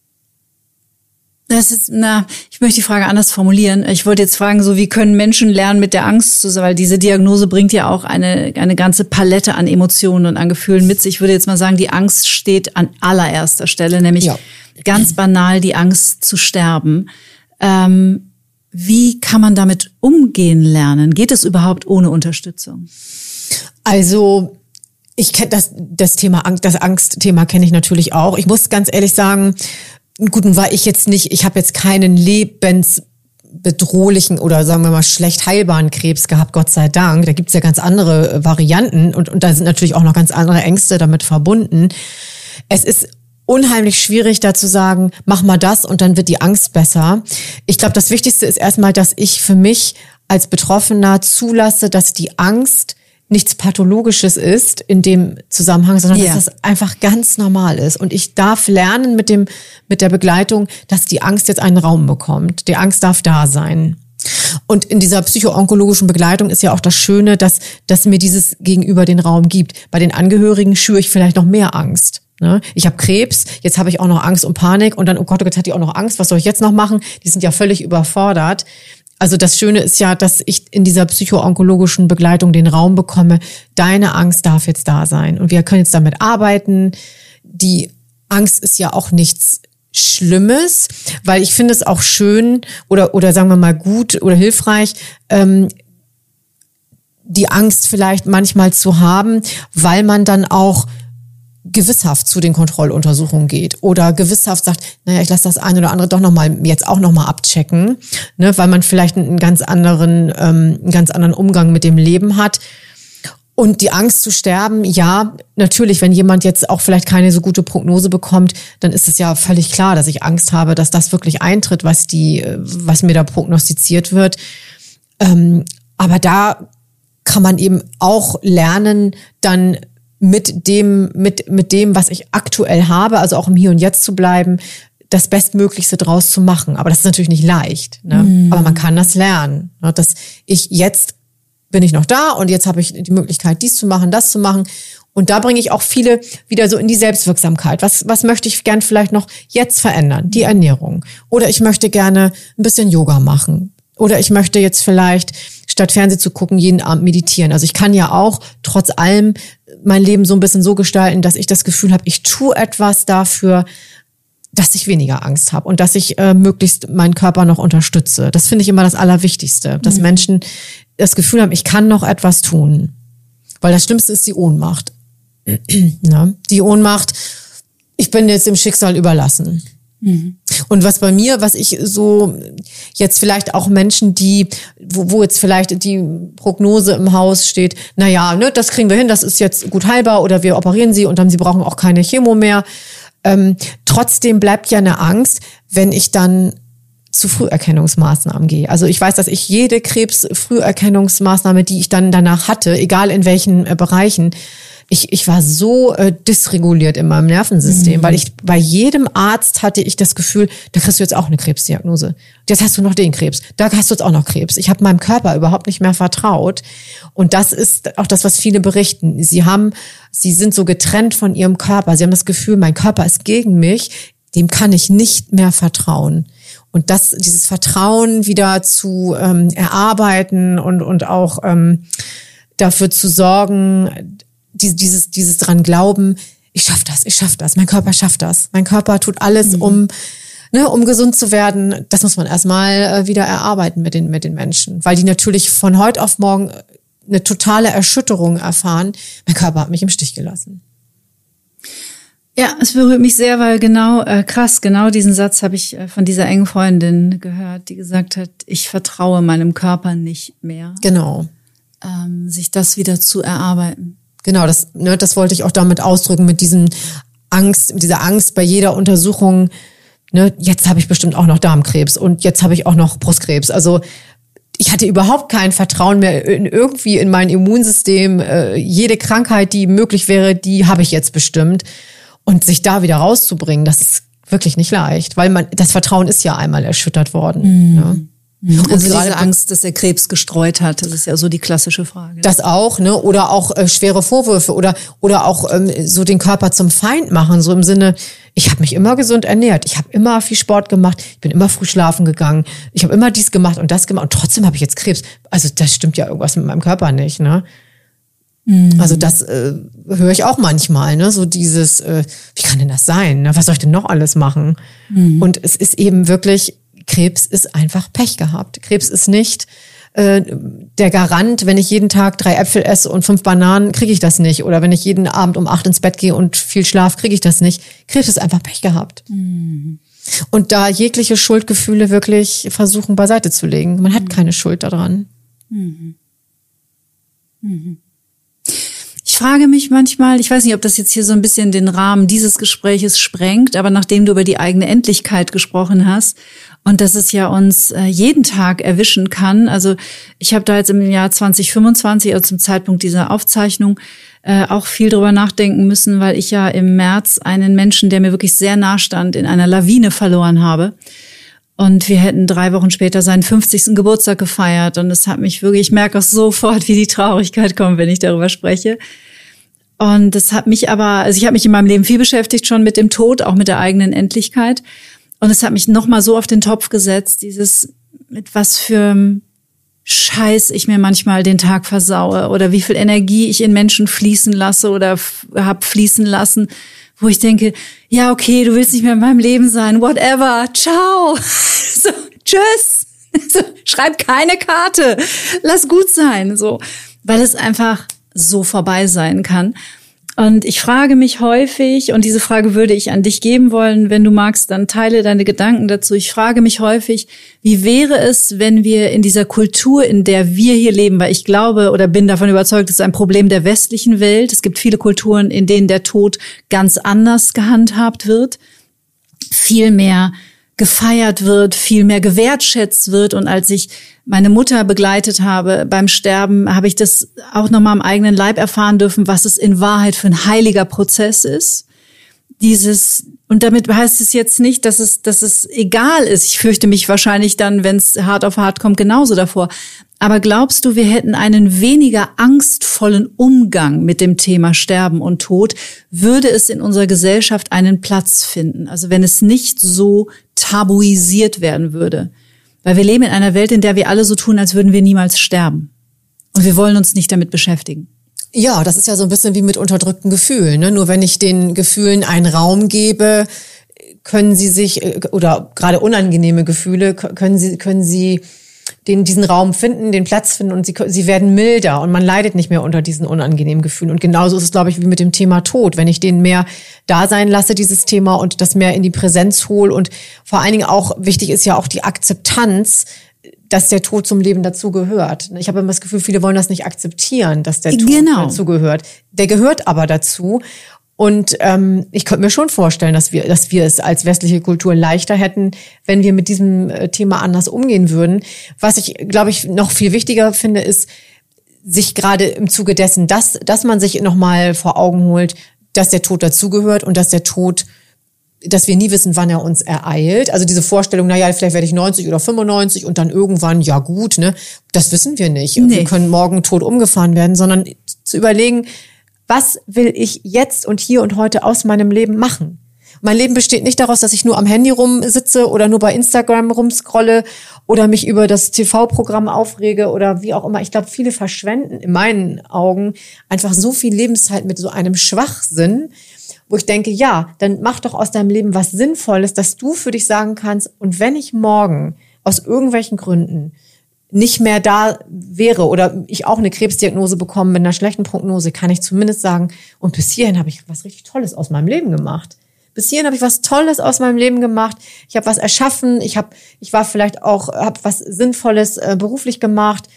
das ist, na, ich möchte die Frage anders formulieren. Ich wollte jetzt fragen, so, wie können Menschen lernen, mit der Angst zu sein? Weil diese Diagnose bringt ja auch eine, eine ganze Palette an Emotionen und an Gefühlen mit sich. Ich würde jetzt mal sagen, die Angst steht an allererster Stelle, nämlich ja. ganz banal die Angst zu sterben. Ähm, wie kann man damit umgehen lernen? Geht es überhaupt ohne Unterstützung? Also, ich kenne das, das Thema Angst, das Angstthema kenne ich natürlich auch. Ich muss ganz ehrlich sagen, gut, nun war ich jetzt nicht, ich habe jetzt keinen lebensbedrohlichen oder sagen wir mal schlecht heilbaren Krebs gehabt, Gott sei Dank. Da gibt's ja ganz andere Varianten und, und da sind natürlich auch noch ganz andere Ängste damit verbunden. Es ist unheimlich schwierig, da zu sagen, mach mal das und dann wird die Angst besser. Ich glaube, das Wichtigste ist erstmal, dass ich für mich als Betroffener zulasse, dass die Angst nichts Pathologisches ist in dem Zusammenhang, sondern ja. dass das einfach ganz normal ist. Und ich darf lernen mit dem, mit der Begleitung, dass die Angst jetzt einen Raum bekommt. Die Angst darf da sein. Und in dieser psychoonkologischen Begleitung ist ja auch das Schöne, dass, dass mir dieses Gegenüber den Raum gibt. Bei den Angehörigen schüre ich vielleicht noch mehr Angst. Ich habe Krebs, jetzt habe ich auch noch Angst und Panik und dann, oh Gott, jetzt hat die auch noch Angst, was soll ich jetzt noch machen? Die sind ja völlig überfordert. Also das Schöne ist ja, dass ich in dieser psychoonkologischen Begleitung den Raum bekomme, deine Angst darf jetzt da sein und wir können jetzt damit arbeiten. Die Angst ist ja auch nichts Schlimmes, weil ich finde es auch schön oder oder sagen wir mal gut oder hilfreich, ähm, die Angst vielleicht manchmal zu haben, weil man dann auch gewisshaft zu den Kontrolluntersuchungen geht oder gewisshaft sagt, naja, ich lasse das eine oder andere doch noch mal jetzt auch noch mal abchecken, ne, weil man vielleicht einen ganz anderen, ähm, einen ganz anderen Umgang mit dem Leben hat. Und die Angst zu sterben, ja, natürlich, wenn jemand jetzt auch vielleicht keine so gute Prognose bekommt, dann ist es ja völlig klar, dass ich Angst habe, dass das wirklich eintritt, was die, was mir da prognostiziert wird. Ähm, aber da kann man eben auch lernen, dann mit dem, mit, mit dem, was ich aktuell habe, also auch im Hier und Jetzt zu bleiben, das Bestmöglichste draus zu machen. Aber das ist natürlich nicht leicht, ne? Mm. Aber man kann das lernen, ne? Dass ich jetzt bin ich noch da und jetzt habe ich die Möglichkeit, dies zu machen, das zu machen. Und da bringe ich auch viele wieder so in die Selbstwirksamkeit. Was, was möchte ich gern vielleicht noch jetzt verändern? Die Ernährung. Oder ich möchte gerne ein bisschen Yoga machen. Oder ich möchte jetzt vielleicht statt Fernsehen zu gucken, jeden Abend meditieren. Also ich kann ja auch trotz allem mein Leben so ein bisschen so gestalten, dass ich das Gefühl habe, ich tue etwas dafür, dass ich weniger Angst habe und dass ich äh, möglichst meinen Körper noch unterstütze. Das finde ich immer das Allerwichtigste, dass mhm. Menschen das Gefühl haben, ich kann noch etwas tun. Weil das Schlimmste ist die Ohnmacht. Na, die Ohnmacht, ich bin jetzt dem Schicksal überlassen. Mhm. Und was bei mir, was ich so jetzt vielleicht auch Menschen, die, wo, wo jetzt vielleicht die Prognose im Haus steht, na ja, ne, das kriegen wir hin, das ist jetzt gut heilbar oder wir operieren sie und dann sie brauchen auch keine Chemo mehr. Ähm, trotzdem bleibt ja eine Angst, wenn ich dann zu Früherkennungsmaßnahmen gehe. Also ich weiß, dass ich jede Krebsfrüherkennungsmaßnahme, die ich dann danach hatte, egal in welchen äh, Bereichen, ich ich war so äh, dysreguliert in meinem Nervensystem, mhm. weil ich bei jedem Arzt hatte ich das Gefühl, da kriegst du jetzt auch eine Krebsdiagnose. Jetzt hast du noch den Krebs, da hast du jetzt auch noch Krebs. Ich habe meinem Körper überhaupt nicht mehr vertraut. Und das ist auch das, was viele berichten. Sie haben, sie sind so getrennt von ihrem Körper. Sie haben das Gefühl, mein Körper ist gegen mich, dem kann ich nicht mehr vertrauen. Und das, dieses Vertrauen wieder zu ähm, erarbeiten und und auch ähm, dafür zu sorgen, die, dieses dieses dran glauben, ich schaff das, ich schaff das, mein Körper schafft das, mein Körper tut alles, mhm. um ne, um gesund zu werden. Das muss man erstmal äh, wieder erarbeiten mit den mit den Menschen, weil die natürlich von heute auf morgen eine totale Erschütterung erfahren. Mein Körper hat mich im Stich gelassen. Ja, es berührt mich sehr, weil genau, äh, krass, genau diesen Satz habe ich äh, von dieser engen Freundin gehört, die gesagt hat, ich vertraue meinem Körper nicht mehr. Genau. Ähm, sich das wieder zu erarbeiten. Genau, das, ne, das wollte ich auch damit ausdrücken, mit diesem Angst, mit dieser Angst bei jeder Untersuchung, ne, jetzt habe ich bestimmt auch noch Darmkrebs und jetzt habe ich auch noch Brustkrebs. Also ich hatte überhaupt kein Vertrauen mehr in, irgendwie in mein Immunsystem. Äh, jede Krankheit, die möglich wäre, die habe ich jetzt bestimmt. Und sich da wieder rauszubringen, das ist wirklich nicht leicht, weil man das Vertrauen ist ja einmal erschüttert worden. Mhm. Ne? Mhm. Und also diese Angst, dass der Krebs gestreut hat, das ist ja so die klassische Frage. Das auch, ne? Oder auch äh, schwere Vorwürfe oder oder auch ähm, so den Körper zum Feind machen, so im Sinne, ich habe mich immer gesund ernährt, ich habe immer viel Sport gemacht, ich bin immer früh schlafen gegangen, ich habe immer dies gemacht und das gemacht und trotzdem habe ich jetzt Krebs. Also das stimmt ja irgendwas mit meinem Körper nicht, ne? Also das äh, höre ich auch manchmal, ne? So dieses, äh, wie kann denn das sein? Ne? Was soll ich denn noch alles machen? Mhm. Und es ist eben wirklich, Krebs ist einfach Pech gehabt. Krebs ist nicht äh, der Garant, wenn ich jeden Tag drei Äpfel esse und fünf Bananen, kriege ich das nicht. Oder wenn ich jeden Abend um acht ins Bett gehe und viel Schlaf, kriege ich das nicht. Krebs ist einfach Pech gehabt. Mhm. Und da jegliche Schuldgefühle wirklich versuchen beiseite zu legen. Man hat mhm. keine Schuld daran. Mhm. Mhm. Ich frage mich manchmal, ich weiß nicht, ob das jetzt hier so ein bisschen den Rahmen dieses Gespräches sprengt, aber nachdem du über die eigene Endlichkeit gesprochen hast und dass es ja uns äh, jeden Tag erwischen kann, also ich habe da jetzt im Jahr zwanzig fünfundzwanzig, also zum Zeitpunkt dieser Aufzeichnung, äh, auch viel drüber nachdenken müssen, weil ich ja im März einen Menschen, der mir wirklich sehr nah stand, in einer Lawine verloren habe. Und wir hätten drei Wochen später seinen fünfzigsten Geburtstag gefeiert. Und es hat mich wirklich, ich merke auch sofort, wie die Traurigkeit kommt, wenn ich darüber spreche. Und das hat mich aber, also ich habe mich in meinem Leben viel beschäftigt schon mit dem Tod, auch mit der eigenen Endlichkeit. Und es hat mich nochmal so auf den Topf gesetzt, dieses, mit was für Scheiß ich mir manchmal den Tag versaue oder wie viel Energie ich in Menschen fließen lasse oder f- hab fließen lassen, wo ich denke, ja, okay, du willst nicht mehr in meinem Leben sein, whatever, ciao, so, tschüss, so, schreib keine Karte, lass gut sein, so, weil es einfach so vorbei sein kann. Und ich frage mich häufig, und diese Frage würde ich an dich geben wollen, wenn du magst, dann teile deine Gedanken dazu. Ich frage mich häufig, wie wäre es, wenn wir in dieser Kultur, in der wir hier leben, weil ich glaube oder bin davon überzeugt, es ist ein Problem der westlichen Welt. Es gibt viele Kulturen, in denen der Tod ganz anders gehandhabt wird, viel mehr gefeiert wird, viel mehr gewertschätzt wird. Und als ich meine Mutter begleitet habe beim Sterben, habe ich das auch nochmal am eigenen Leib erfahren dürfen, was es in Wahrheit für ein heiliger Prozess ist. Dieses, und damit heißt es jetzt nicht, dass es, dass es egal ist. Ich fürchte mich wahrscheinlich dann, wenn es hart auf hart kommt, genauso davor. Aber glaubst du, wir hätten einen weniger angstvollen Umgang mit dem Thema Sterben und Tod, würde es in unserer Gesellschaft einen Platz finden? Also wenn es nicht so tabuisiert werden würde. Weil wir leben in einer Welt, in der wir alle so tun, als würden wir niemals sterben. Und wir wollen uns nicht damit beschäftigen. Ja, das ist ja so ein bisschen wie mit unterdrückten Gefühlen, ne? Nur wenn ich den Gefühlen einen Raum gebe, können sie sich, oder gerade unangenehme Gefühle, können sie, können sie den, diesen Raum finden, den Platz finden und sie, sie werden milder und man leidet nicht mehr unter diesen unangenehmen Gefühlen. Und genauso ist es, glaube ich, wie mit dem Thema Tod. Wenn ich den mehr da sein lasse, dieses Thema, und das mehr in die Präsenz hole, und vor allen Dingen auch wichtig ist ja auch die Akzeptanz, dass der Tod zum Leben dazugehört. Ich habe immer das Gefühl, viele wollen das nicht akzeptieren, dass der Tod genau. dazugehört. Der gehört aber dazu. Und ähm, ich könnte mir schon vorstellen, dass wir, dass wir es als westliche Kultur leichter hätten, wenn wir mit diesem Thema anders umgehen würden. Was ich, glaube ich, noch viel wichtiger finde, ist, sich gerade im Zuge dessen, dass, dass man sich nochmal vor Augen holt, dass der Tod dazugehört und dass der Tod, dass wir nie wissen, wann er uns ereilt. Also diese Vorstellung, naja, vielleicht werde ich neunzig oder fünfundneunzig und dann irgendwann, ja gut, ne, das wissen wir nicht. Nee. Wir können morgen tot umgefahren werden, sondern zu überlegen, was will ich jetzt und hier und heute aus meinem Leben machen? Mein Leben besteht nicht daraus, dass ich nur am Handy rumsitze oder nur bei Instagram rumscrolle oder mich über das T V-Programm aufrege oder wie auch immer. Ich glaube, viele verschwenden in meinen Augen einfach so viel Lebenszeit mit so einem Schwachsinn, wo ich denke, ja, dann mach doch aus deinem Leben was Sinnvolles, dass du für dich sagen kannst, und wenn ich morgen aus irgendwelchen Gründen nicht mehr da wäre oder ich auch eine Krebsdiagnose bekomme mit einer schlechten Prognose, kann ich zumindest sagen, und bis hierhin habe ich was richtig Tolles aus meinem Leben gemacht. Bis hierhin habe ich was Tolles aus meinem Leben gemacht. Ich habe was erschaffen. Ich habe, ich war vielleicht auch, habe was Sinnvolles äh, beruflich gemacht,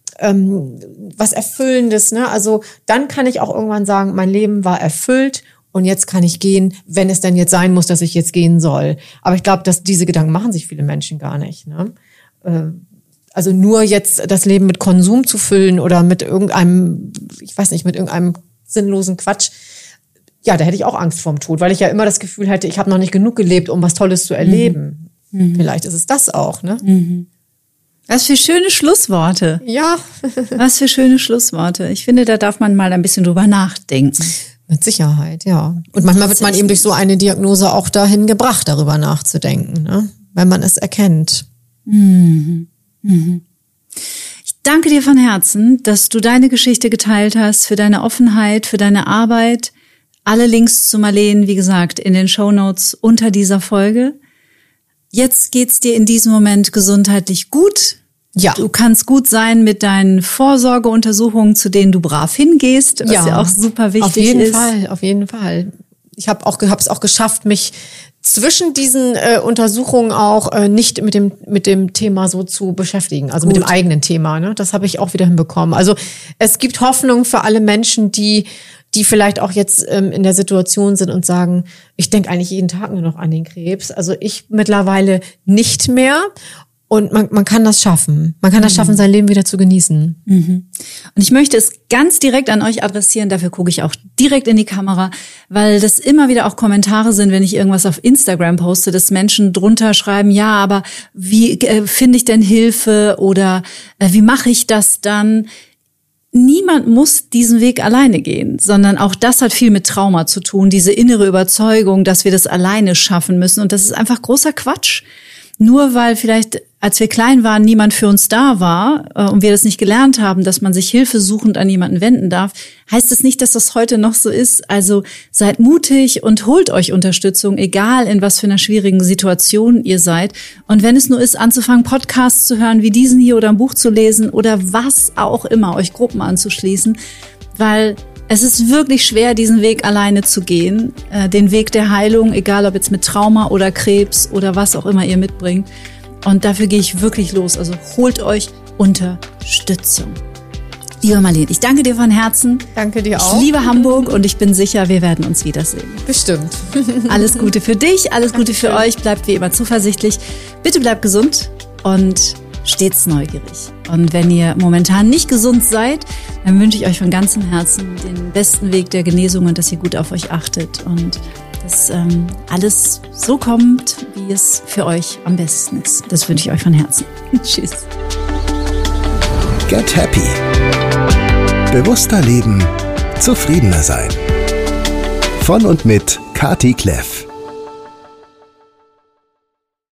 ähm, was Erfüllendes. Ne? Also dann kann ich auch irgendwann sagen, mein Leben war erfüllt und jetzt kann ich gehen, wenn es denn jetzt sein muss, dass ich jetzt gehen soll. Aber ich glaube, dass diese Gedanken machen sich viele Menschen gar nicht. Ne? Äh, Also nur jetzt das Leben mit Konsum zu füllen oder mit irgendeinem, ich weiß nicht, mit irgendeinem sinnlosen Quatsch. Ja, da hätte ich auch Angst vorm Tod, weil ich ja immer das Gefühl hätte, ich habe noch nicht genug gelebt, um was Tolles zu erleben. Mhm. Vielleicht ist es das auch, ne? Mhm. Was für schöne Schlussworte. Ja. Was für schöne Schlussworte. Ich finde, da darf man mal ein bisschen drüber nachdenken. Mit Sicherheit, ja. Und manchmal wird man eben durch so eine Diagnose auch dahin gebracht, darüber nachzudenken, ne? Weil man es erkennt. Mhm. Ich danke dir von Herzen, dass du deine Geschichte geteilt hast, für deine Offenheit, für deine Arbeit. Alle Links zu Marleen, wie gesagt, in den Shownotes unter dieser Folge. Jetzt geht's dir in diesem Moment gesundheitlich gut. Ja. Du kannst gut sein mit deinen Vorsorgeuntersuchungen, zu denen du brav hingehst, was ja, ja auch super wichtig ist. Auf jeden ist. Fall, auf jeden Fall. Ich habe auch, habe es auch geschafft, mich zwischen diesen äh, Untersuchungen auch äh, nicht mit dem mit dem Thema so zu beschäftigen, also Gut. mit dem eigenen Thema. Ne? Das habe ich auch wieder hinbekommen. Also es gibt Hoffnung für alle Menschen, die die vielleicht auch jetzt ähm, in der Situation sind und sagen, ich denke eigentlich jeden Tag nur noch an den Krebs. Also ich mittlerweile nicht mehr. Und man, man kann das schaffen. Man kann das schaffen, sein Leben wieder zu genießen. Mhm. Und ich möchte es ganz direkt an euch adressieren. Dafür gucke ich auch direkt in die Kamera, weil das immer wieder auch Kommentare sind, wenn ich irgendwas auf Instagram poste, dass Menschen drunter schreiben, ja, aber wie äh, finde ich denn Hilfe oder äh, wie mache ich das dann? Niemand muss diesen Weg alleine gehen, sondern auch das hat viel mit Trauma zu tun, diese innere Überzeugung, dass wir das alleine schaffen müssen. Und das ist einfach großer Quatsch. Nur weil vielleicht, als wir klein waren, niemand für uns da war äh, und wir das nicht gelernt haben, dass man sich hilfesuchend an jemanden wenden darf, heißt es nicht, dass das heute noch so ist. Also seid mutig und holt euch Unterstützung, egal in was für einer schwierigen Situation ihr seid. Und wenn es nur ist, anzufangen, Podcasts zu hören wie diesen hier oder ein Buch zu lesen oder was auch immer, euch Gruppen anzuschließen, weil es ist wirklich schwer, diesen Weg alleine zu gehen, äh, den Weg der Heilung, egal ob jetzt mit Trauma oder Krebs oder was auch immer ihr mitbringt. Und dafür gehe ich wirklich los. Also holt euch Unterstützung. Liebe Marlene, ich danke dir von Herzen. Danke dir auch. Ich liebe Hamburg und ich bin sicher, wir werden uns wiedersehen. Bestimmt. Alles Gute für dich, alles Gute für euch. Bleibt wie immer zuversichtlich. Bitte bleibt gesund und stets neugierig. Und wenn ihr momentan nicht gesund seid, dann wünsche ich euch von ganzem Herzen den besten Weg der Genesung und dass ihr gut auf euch achtet und dass ähm, alles so kommt, wie es für euch am besten ist. Das wünsche ich euch von Herzen. Tschüss. Get Happy. Bewusster leben, zufriedener sein. Von und mit Kati Kleff.